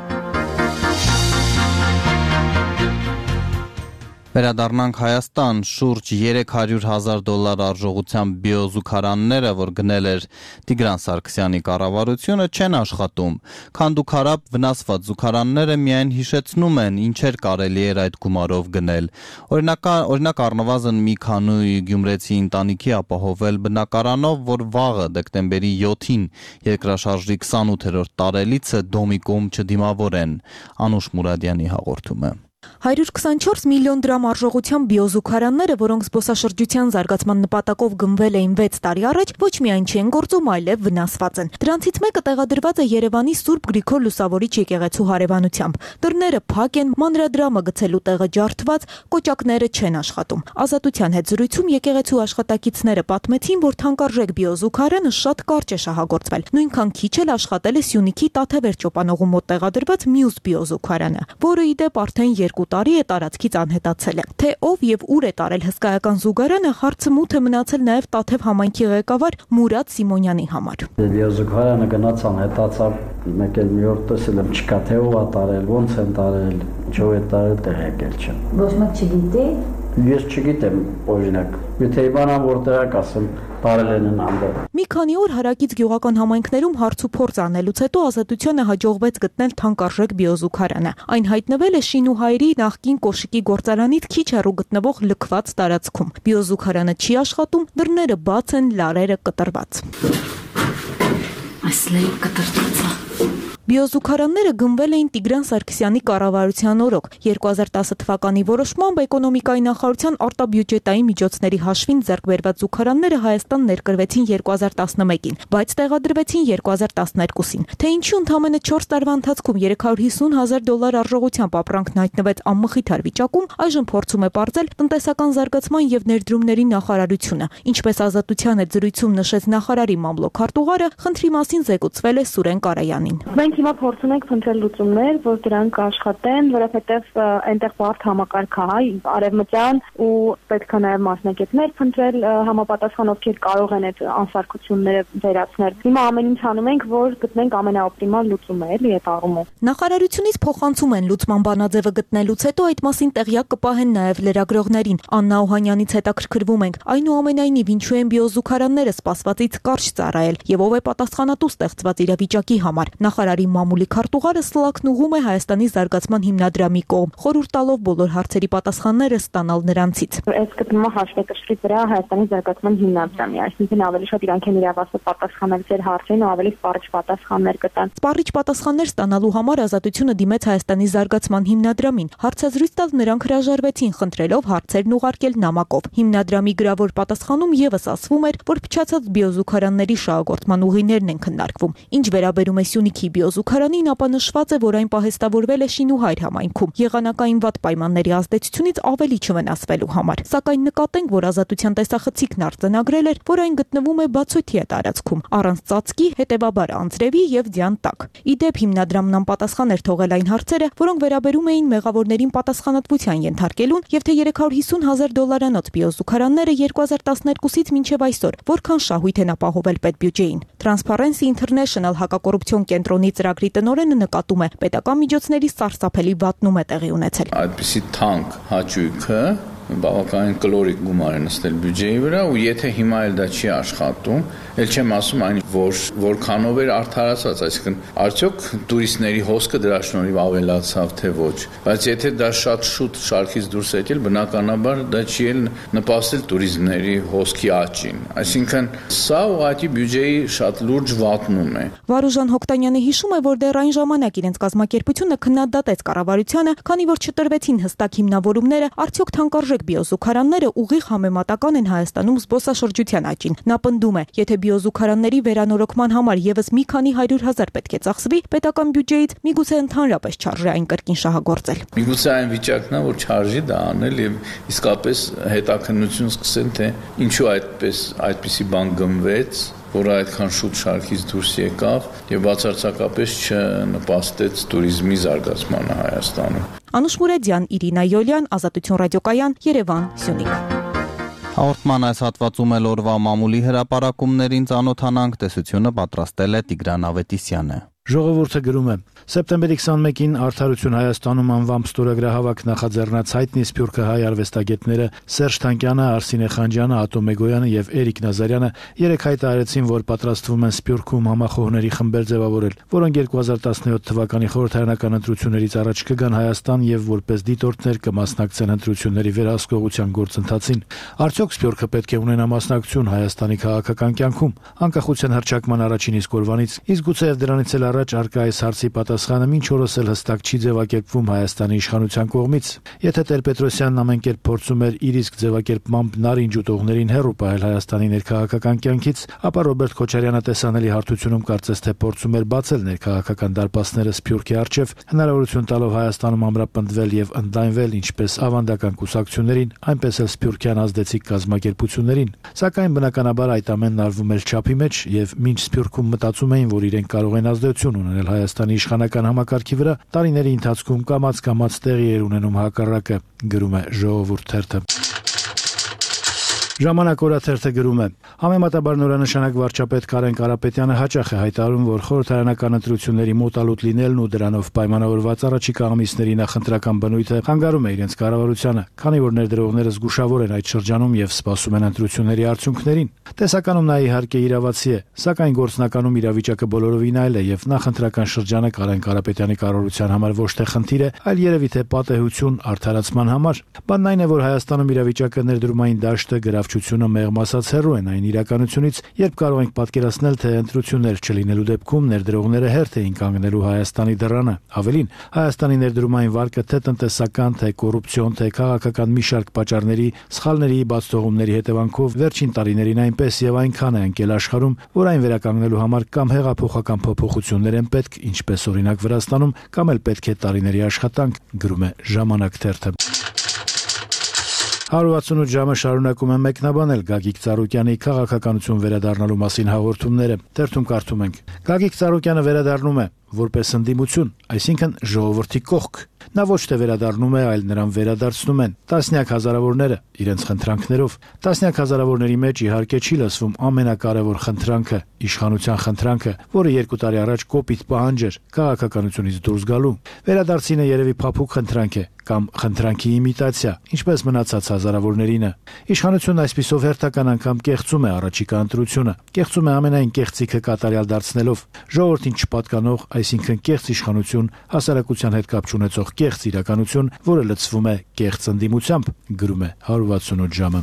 Վերադառնանք Հայաստան, շուրջ $300,000 արժողությամբ բիոզուգարանները, որ գնել էր Տիգրան Սարգսյանի կառավարությունը, չեն աշխատում։ Քանդուքարապ վնասված զուգարանները միայն հիշեցնում են, ինչեր կարելի էր այդ գումարով գնել։ Օրինակ առնվազն մի քանուի գյումրեցի ընտանիքի ապահովել բնակարանով, որ վաղը դեկտեմբերի 7-ին երկրաշարժի 28-րդ տարելիցը դոմիկում չդիմավորեն։ Անուշ Մուրադյանի հաղորդումը։ 124 միլիոն դրամ արժողությամբ բիոզուգարանները, որոնք զբոսաշրջության զարգացման նպատակով գնվել էին 6 տարի առաջ, ոչ միայն չեն գործում, այլև վնասված են։ Դրանցից մեկը տեղադրված է Երևանի Սուրբ Գրիգոր Լուսավորիչ եկեղեցու հարևանությամբ։ Դռները փակ են, մանրադրամը գցելու տեղը ջարդված, կոճակները չեն աշխատում։ Ազատության հետ զրույցում եկեղեցու աշխատակիցները պատմեցին, որ թանկարժեք բիոզուգարանը շատ կարճ է շահագործվել։ Նույնքան քիչ էլ աշխատել է Սյունիքի Տաթևեր ճոպանողու մոտ տեղադրված մյուս բիոզուգարանը, որը ի դեպ արդեն 2 տարի է տարածքից անհետացել է։ Թե ով եւ ուր է տարել հսկայական զուգարանը, հարցը մութ է մնացել նաեւ Տաթև համայնքի ղեկավար Մուրադ Սիմոնյանի համար։ Բիոզուգարանը գնաց անհետացավ, մեկ էլ մի օր տեսել եմ չկա, թե ով է տարել, ոնց են տարել, ինչով է տարել, տեղեկել չեմ։ Ոչ մեկ չգիտի։ Ես չգիտեմ, օրինակ, եթե իմանամ որտեղ է, ասեմ, տարել են անդր։ Մի քանի օր հարակից գյուղական համայնքներում հարց ու փորձ անելուց հետո Ազատությանը հաջողվեց գտնել թանկարժեք բիոզուգարանը։ Այն հայտնվել է Շինուհայրի նախկին կոշիկի գործարանից քիչ հեռու գտնվող լքված տարածքում։ Բիոզուգարանը չի աշխատում, դռները բաց են, լարերը կտրված։ Այսլեյ կտրտված է։ Բիոզուգարանները գնվել էին Տիգրան Սարգսյանի կառավարության օրոք։ 2010 թվականի որոշմամբ էկոնոմիկայի նախարարության արտաբյուջետային միջոցների հաշվին ձեռք բերված զուգարանները Հայաստան ներկրվեցին 2011-ին, բայց տեղադրվեցին 2012-ին։ Թե ինչու ընդամենը 4 տարվա ընթացքում $350,000 արժողությամբ ապրանքն հայտնվեց անմխիթար վիճակում, այժմ փորձում է պարզել տնտեսական զարգացման եւ ներդրումների նախարարությունը։ Ինչպես Ազատության հետ զրույցում նշեց նախարարի մամլոք քարտուղարը, խնդրի մասին զեկուցվել է Սուրեն Կարայանին։ Մենք հիմա փորձում ենք փնտրել լուծումներ, որ դրանք աշխատեն, որովհետև այնտեղ բարդ համակարգ է, արևմտյան ու պետք է նաև մասնակիցներ փնտրել համապատասխան, ովքեր կարող են այդ անսարքությունները վերացնել։ Հիմա ամեն ինչ անում ենք, որ գտնենք ամենաօպտիմալ լուծումը, էլի այդ առումով։ Նախարարությունից փոխանցում են լուծման բանաձևը գտնելուց հետո այդ մասին տեղյակ կպահեն նաև լրագրողներին։ Աննա Օհանյանից հետաքրքրվում ենք, այնուամենայնիվ ինչու են բիոզուգարանները սպասվածից կարճ ծառայել եւ ով է պատասխանատու ստեղծված իրավիճակի համար։ Նախարարի մամուլի քարտուղարը սլաքն ուղում է Հայաստանի զարգացման հիմնադրամի կողմ, խորհուրդ տալով բոլոր հարցերի պատասխանները ստանալ նրանցից։ Այս գտնումը հաշվեկշռի վրա Հայաստանի զարգացման հիմնադրամի, այսինքն ավելի շատ իրանք են իրավասու պատասխանել ձեր հարցերին ու ավելի սպառիչ պատասխաններ կտան։ Սպառիչ պատասխաններ ստանալու համար Ազատությունը դիմեց Հայաստանի զարգացման հիմնադրամին։ Հարցազրույց տալ նրանք հրաժարվեցին, խնդրելով հարցերն ուղարկել նամակով։ Հիմնադրամի գրավոր պատասխանում եւս ասվում էր, որ փչացած բիոզուգարանների շահագործման ուղիներն են քննարկվում։ Ինչ վերաբերում է Սյունիքի բիոզուգարանին, ապա նշված է, որ այն պահեստավորվել է Շինուհայր համայնքում եղանակային վատ պայմանների ազդեցությունից ավելի չվնասվելու համար։ Սակայն նկատենք, որ Ազատության տեսախցիկն արձանագրել էր, որ այն գտնվում է բացօթյա տարածքում, առանց ծածկի, հետևաբար անձրևի եւ ձյան տակ։ Իդեպ հիմնադրամն անպատասխան էր թողել այն հարցերը, որոնք վերաբերում էին մեղավորներին պատասխանատվության ենթարկելուն եւ թե $350,000 բիոզուգարանները 2012-ից մինչեւ այսօր որքան շահույթ են ապահովել պետբյուջեին։ Transparency International հակակոռուպցիոն կենտրոնի ծրագրի տնօրենը նկատում է, պետական միջոցների սարսափելի վատնում է տեղի ունեցել։ Այդպիսի թանկ հաճույքը բավականին կլորիկ գումար է նստել բյուջեի վրա ու եթե հիմա էլ դա չի աշխատում, ել չեմ ասում այն որքանով էր արդարացած, այսինքն արդյոք տուրիստների հոսքը դրա շնորհիվ ավելացավ թե ոչ, բայց եթե դա շատ շուտ շարքից դուրս է եկել, բնականաբար դա չի էլ նպաստել տուրիզմների հոսքի աճին, այսինքն սա ուղղակի բյուջեի շատ լուրջ վատնում է։ Վարուժան Հոկտանյանը հիշում է, որ դեռ այն ժամանակ իրենց կազմակերպությունը քննադատեց կառավարությանը, քանի որ չտրվեցին հստակ հիմնավորումները, արդյոք թանկարժեք բիոզուգարանները ուղիղ համեմատական են Հայաստանում զբոսաշրջության աճին։ Նա պնդում է, եթե բիոզուգարանների վերանորոգման համար եւս մի քանի 100,000 պետք է ծախսվի, պետական բյուջեից միգուցե ընդհանրապես չարժի այն կրկին շահագործել։ Միգուցե այն վիճակն է, որ չարժի դա անել եւ իսկապես հետաքննություն սկսեն, թե ինչու այդպիսի բան գնվեց, որը այդքան շուտ շարքից դուրս եկավ եւ բացարձակապես չնպաստեց տուրիզմի զարգացմանը Հայաստանում։ Անուշ Մուրեդյան, Իրինա Յոլյան, Ազատություն ռադիոկայան, Երևան, Սյունիք։ Հաղորդման այս հատվածում էլ օրվա մամուլի հրապարակումներին ծանոթանանք, տեսությունը պատրաստել է Տիգրան Ավետիսյանը։ Ժողովուրդը գրում է. Սեպտեմբերի 21-ին Արդարություն Հայաստանում անվամբ ստորագրահավաք նախաձեռնած հայտնի սփյուռքահայ արվեստագետները Սերժ Թանկյանը, Արսինե Խանջյանը, Ատոմ Մեգոյանը եւ Էրիկ Նազարյանը երեք հայտարարեցին, որ պատրաստվում են Սփյուռքում համախոհների խմբեր ձևավորել, որոնք 2017 թվականի խորհրդարանական ընտրություններից առաջ կգան Հայաստան եւ որպես դիտորդներ կմասնակցեն ընտրությունների վերահսկողության գործընթացին։ Արդյոք Սփյուռքը պետք է ունենա մասնակցություն Հայաստանի քաղաքական կյանքում անկախության հռչակման առաջին իսկ օրվանից, իսկ գուցե դրանից էլ առաջ արկա այս հարցի պատասխանը մինչ օրս էլ հստակ չի ձևակերպվում Հայաստանի իշխանության կողմից։ Եթե Տեր-Պետրոսյանն ամեն կերպ փորձում էր իր իսկ ձևակերպմամբ նարինջ ուտողներին հեռու պահել Հայաստանի ներքաղաքական կյանքից, ապա Ռոբերտ Քոչարյանը տեսանելի հարթությունում կարծես թե փորձում էր բացել ներքաղաքական դարպասները Սփյուռքի առջև, հնարավորություն տալով Հայաստանում ամրապնդվել եւ ընդլայնվել ինչպես ավանդական կուսակցություններին, այնպես էլ սփյուռքյան ազդեցիկ կազմակերպություններին։ Սակայն բնականաբար այդ ամենն արվում էր չափի մեջ եւ մինչ Սփյուռքում մտածում էին, որ իրենք կարող են ազդեցություն ունենալ Հայաստանի իշխանական համակարգի վրա, տարիների ընթացքում կամաց տեղի էր ունենում հակառակը, գրում է Ժողովուրդ թերթը։ Ժամանակ օրաթերթը գրում է. Համեմատաբար նորանշանակ վարչապետ Կարեն Կարապետյանը հաճախ է հայտարարում, որ խորհրդարանական ընտրությունների մոտալուտ լինելն ու դրանով պայմանավորված առաջիկա ամիսների նախընտրական բնույթը խանգարում է իրենց կառավարությանը, քանի որ ներդրողները զգուշավոր են այդ շրջանում եւ սպասում են ընտրությունների արդյունքներին։ Տեսականում նա իհարկե իրավացի է, սակայն գործնականում իրավիճակը բոլորովին այլ է եւ նախընտրական շրջանը Կարեն Կարապետյանի կառավարության համար ոչ թե խնդիր է, այլ երևի թե պատեհություն արդարացման համար։ Բանն այն է, որ Հայաստանում իրավիճակը ներդրումային դաշտը գրավչությունը մեղմ ասած հեռու են այն իրականությունից, երբ կարող ենք պատկերացնել, թե ընտրություններ չլինելու դեպքում ներդրողները հերթ էին կանգնելու Հայաստանի դռանը։ Ավելին, Հայաստանի ներդրումային վարկը թե տնտեսական, թե կոռուպցիոն, թե քաղաքական մի շարք պատճառների, սխալների, բացթողումների հետևանքով վերջին տարիներին այնպես եւ այնքան է ընկել աշխարհում, որ այն վերականգնելու համար կամ հեղափոխական փոփոխություններ են պետք, ինչպես օրինակ Վրաստանում, կամ էլ պետք է տարիների աշխատանք, գրում է Ժամանակ թերթը։ 168 ժամը շարունակում են մեկնաբանել Գագիկ Ծառուկյանի քաղաքականություն վերադառնալու մասին հաղորդումները։ Թերթում կարդում ենք. Գագիկ Ծառուկյանը վերադառնում է։ որպես ընդդիմություն, այսինքն ժողովրդի կողք։ Նա ոչ թե վերադառնում է, այլ նրան վերադարձնում են տասնյակ հազարավորները իրենց խնդրանքներով։ Տասնյակ հազարավորների մեջ իհարկե չի լսվում ամենակարևոր խնդրանքը, իշխանության խնդրանքը, որը 2 տարի առաջ կոպիտ պահանջ էր քաղաքականությունից դուրս գալու։ Վերադարձինը երևի փափուկ խնդրանք է կամ խնդրանքի իմիտացիա, ինչպես մնացած հազարավորներինը։ Իշխանությունն այսպիսով հերթական անգամ կեղծում է առաջիկա ընտրությունը, կեղծում է ամենայն կեղծիքը կատարյալ դարձնելով, ժողովրդին չպատկանող, այսինքն կեղծ իշխանություն, հասարակության հետ կապ չունեցող կեղծ իրականություն, որը լցվում է կեղծ ընդդիմությամբ, գրում է 168 ժամը։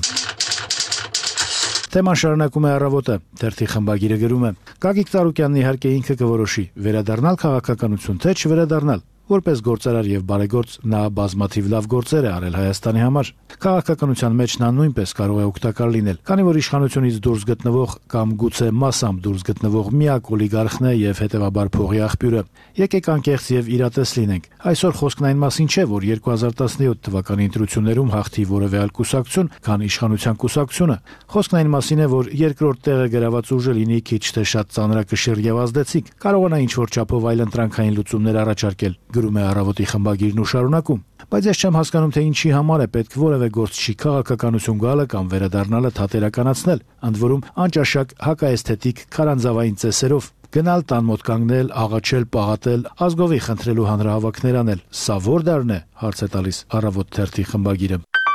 Թեման շարունակում է Առավոտը, թերթի խմբագիրը գրում է. Գագիկ Ծառուկյանն իհարկե ինքը կորոշի վերադառնալ քաղաքականություն, թե չվերադառնալ։ Որպես գործարար եւ բարեգործ նա բազմաթիվ լավ գործեր է արել Հայաստանի համար։ Քաղաքականության մեջ նա նույնպես կարող է օգտակար լինել, քանի որ իշխանությունից դուրս գտնվող կամ գուցե մասամբ դուրս գտնվող միակ օլիգարխն է եւ հետեւաբար փողի աղբյուրը։ Եկեք անկեղծ եւ իրատես լինենք։ Այսօր խոսքն այն մասին չէ, որ 2017 թվականի ընտրություններում հաղթի որևէ այլ կուսակցություն, քան իշխանության կուսակցությունը։ Խոսքն այն մասին է, որ երկրորդ տեղը գրաված ուժը լինի քիչ թե շատ ծանրակշիռ եւ ազդեցիկ, կարողանա ինչ-որ չափով այլ ընտրանքային լուծումներ առաջարկել, գրում է Առավոտի խմբագիրն ու շարունակում։ Բայց ես չեմ հասկանում, թե ինչի համար է պետք որևէ գործչի քաղաքականություն գալը կամ վերադառնալը թատերականացնել, ընդ որում անճաշակ հակաէսթետիկ քարանձավային ծեսերով։ Գնալ տան մոտ կանգնել, աղաչել, պաղատել, ազգովի խնդրելու հանրահավաքներ անել։ Սա ո՞ր դարն է, հարց է տալիս Առավոտ թերթի խմբագիրը։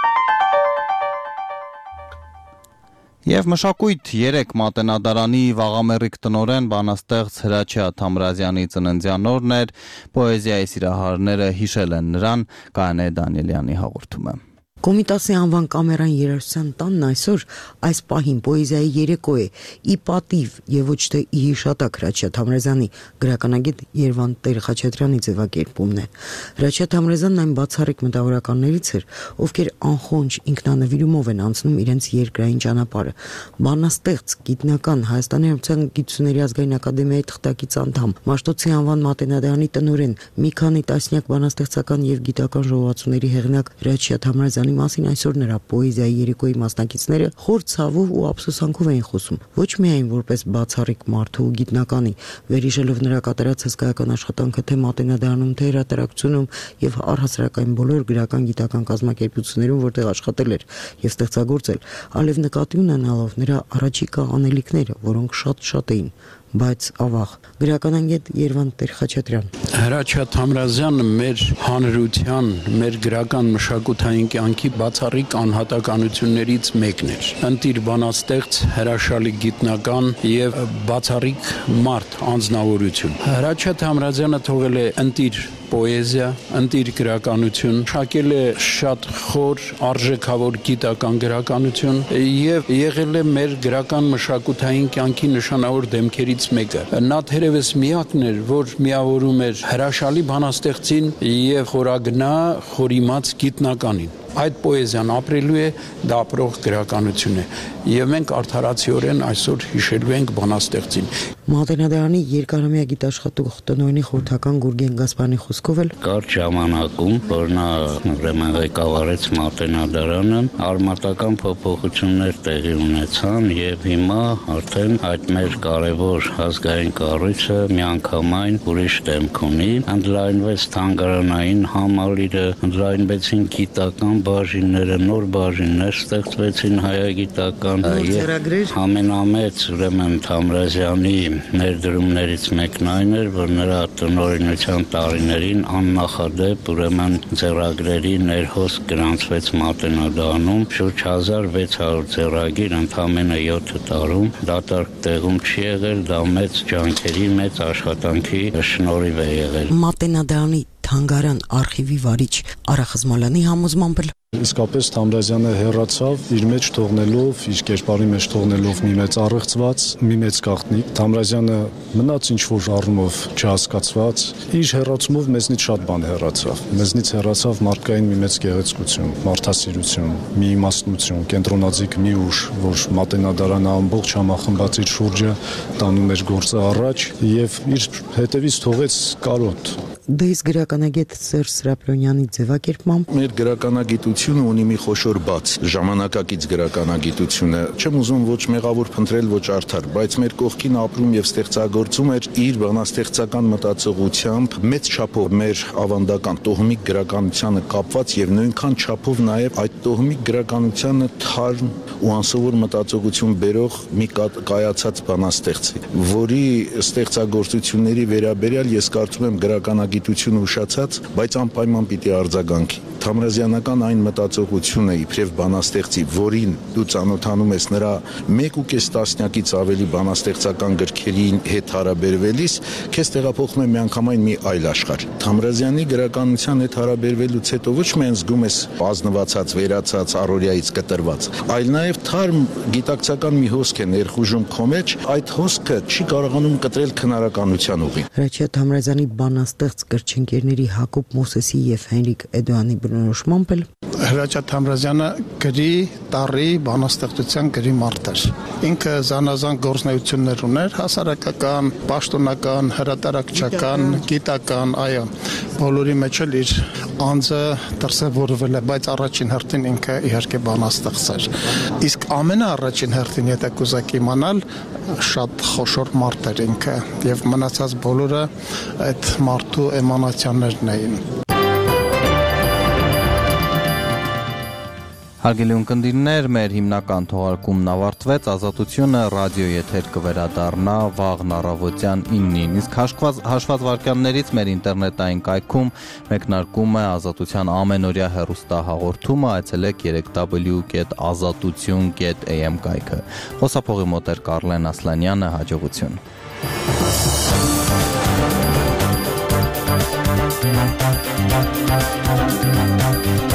Եվ մշակույթ 3 Մատենադարանի վաղամերիկ տնօրեն բանաստեղծ Հրաչյա Թամրազյանի ծննդյան օրն էր, պոեզիայի սիրահարները հիշել են նրան, Կանե Դանիելյանի հաղորդումը։ Կոմիտասի անվան կամերային երաժշտության տանն այսօր այս պահին պոեզիայի երեկո է, ի պատիվ եւ ոչ թե ի հիշատակ Հրաչյա Թամրազյանի գրականագետ Երվանդ Տեր-Խաչատրյանի ձևակերպումն է։ Հրաչյա Թամրազյանն այն բացառիկ մտավորականներից էր, ովքեր անխոնջ ինքնանվիրումով են անցնում իրենց երկրային ճանապարհը։ Բանաստեղծ, գիտնական, Հայաստանի Հանրապետության Գիտությունների ազգային ակադեմիայի թղթակից անդամ, Մաշտոցի անվան Մատենադարանի տնօրեն, մի քանի տասնյակ բանաստեղծական եւ գիտական ժողովածուների հեղինակ Հրաչյա Թամրազյանի մասին այսօր նրա պոեզիայի երեկոյի մասնակիցները խոր ցավով ու ափսոսանքով էին խոսում, ոչ միայն որպես բացառիկ մարդու ու գիտնականի, վերհիշելով նրա կատարած հսկայական աշխատանքը թե Մատենադարանում, թե հրատարակությունում եւ առհասարակային բոլոր գրական գիտական կազմակերպություններում, որտեղ աշխատել էր եւ ստեղծագործել, այլև նկատի ունենալով նրա առաջիկա անելիքները, որոնք շատ էին, բայց ավաղ։ Գրականագետ Երվանդ Տեր-Խաչատրյան։ Հրաչյա Թամրազյանը մեր հանրության, մեր գրական մշակութային կյանքի բացառիկ անհատականություններից մեկն էր։ Ընտիր բանաստեղծ, հրաշալի գիտնական եւ բացառիկ մարդ, անձնավորություն։ Հրաչյա Թամրազյանը թողել է ընտիր պոեզիա, ընտիր գրականություն, շակել է շատ խոր, արժեքավոր գիտական գրականություն եւ եղել է մեր գրական մշակութային կյանքի նշանավոր դեմքերից մեկը։ Նա թերևս միակն էր, որ միավորում էր հրաշալի բանաստեղծին եւ խորագնա, խորիմաց գիտնականին։ Այդ պոեզիան ապրելու է, դա ապրող գրականություն է եւ մենք արդարացիորեն այսօր հիշելու ենք բանաստեղծին։ Մատենադարանի երկարամյա գիտաշխատող տնօրենի խորհրդական Գուրգեն Գասպարյանի խոսքով էլ կար ժամանակում, որ նա ուրեմն ղեկավարեց Մատենադարանը, արմատական փոփոխություններ տեղի ունեցան եւ հիմա արդեն այդ մեր կարևոր ազգային կառույցը միանգամայն ուրիշ դեմք ունի, ընդլայնվեց թանգարանային համալիրը, ընդլայնվեցին գիտական բաժինները, նոր բաժիններ ստեղծվեցին հայագիտական եւ ամենամեծ ուրեմն Թամրազյանի ներդրումներից մեկն այն էր, որ նրա տնօրինության տարիներին աննախադեպ ուրեմն ձեռագրերի ներհոսք գրանցվեց Մատենադարանում, շուրջ 1600 ձեռագիր ընդամենը 7 տարում, դատարկ տեղում չի եղել, դա մեծ ջանքերի, մեծ աշխատանքի շնորհիվ է եղել։ Մատենադարանի թանգարան արխիվի վարիչ Արա Խզմալյանի համոզմամբ Իսկապես Թամրազյանը հեռացավ իր մեջ թողնելով, իր կերպարի մեջ թողնելով մի մեծ առեղծված, մի մեծ գաղտնիք։ Թամրազյանը մնաց ինչ-որ առումով չհասկացված, իր հեռացումով մեզնից շատ բան հեռացավ։ Մեզնից հեռացավ մարդկային մի մեծ գեղեցկություն, մարդասիրություն, մի իմաստնություն, կենտրոնաձիգ մի ուժ, որ Մատենադարանը ամբողջ համախմբած իր շուրջը տանում էր գործը առաջ եւ իր հետևից թողեց կարոտ։ Դե իսկ գրականագետ Սերժ Սրապիոնյանի ձևակերպմամբ մեր գրականագիտությունը ունի մի խոշոր բաց, ժամանակակից գրականագիտությունը, չեմ ուզում ոչ մեղավոր փնտրել, ոչ արդար, բայց մեր կողքին ապրում եւ ստեղծագործում էր իր բանաստեղծական մտածողությամբ մեծ չափով մեր ավանդական տոհմիկ գրականությանը կապված եւ նույնքան չափով նաեւ այդ տոհմիկ գրականությանը թարմ ու անսովոր մտածողություն բերող մի կայացած բանաստեղծի, որի ստեղծագործությունների վերաբերյալ ես կարծում եմ գրականագիտությունը ուշացած, բայց անպայման պիտի արձագանքի։ Թամրազյանական այն մտածողությունը իբրև բանաստեղծի, որին դու ծանոթանում ես նրա 1.5 տասնյակից ավելի բանաստեղծական գրքերի հետ հարաբերվելիս, քեզ տեղափոխում է միանգամայն մի այլ աշխարհ։ Թամրազյանի գրականության հետ հարաբերվելուց հետո ոչ միայն զգում ես ազնվացած, վերացած, առօրյայից կտրված, այլ նաև թարմ գիտակցական մի հոսք է ներխուժում քո մեջ, այդ հոսքը չի կարողանում կտրել քնարականության ուղին։ Հրաչյա Թամրազյանի բանաստեղծ գրչընկերների Հակոբ Մոսեսի եւ Հենրիկ Էդոյանի բնորոշմամբ Հրաչյա Թամրազյանը գրի, տառի, բանաստեղծության գրի մարդ էր։ Ինքը զանազան գործունեություններ ուներ, հասարակական, պաշտոնական, հրատարակչական, գիտական, այո, բոլորի մեջ էլ իր անձը դրսևորվել է, բայց առաջին հերթին ինքը իհարկե բանաստեղծ էր։ Իսկ ամենաառաջին հերթին, եթե կուզեք իմանալ, շատ խոշոր մարդ էր ինքը եւ մնացած բոլորը այդ մարդու էմանացիաներն էին։ Հարգելի ունկնդիրներ, մեր հիմնական թողարկումն ավարտվեց, Ազատությունը ռադիո եթեր կվերադառնա վաղն առավոտյան 9-ին, իսկ հաշված վայրկյաններից մեր ինտերնետային կայքում մեկնարկում է Ազատության ամենօրյա հեռուստահաղորդումը, այցելեք www.azatutun.am կայքը։ Խոսափողի մոտ էր Կարլեն Ասլանյանը, հաջողություն։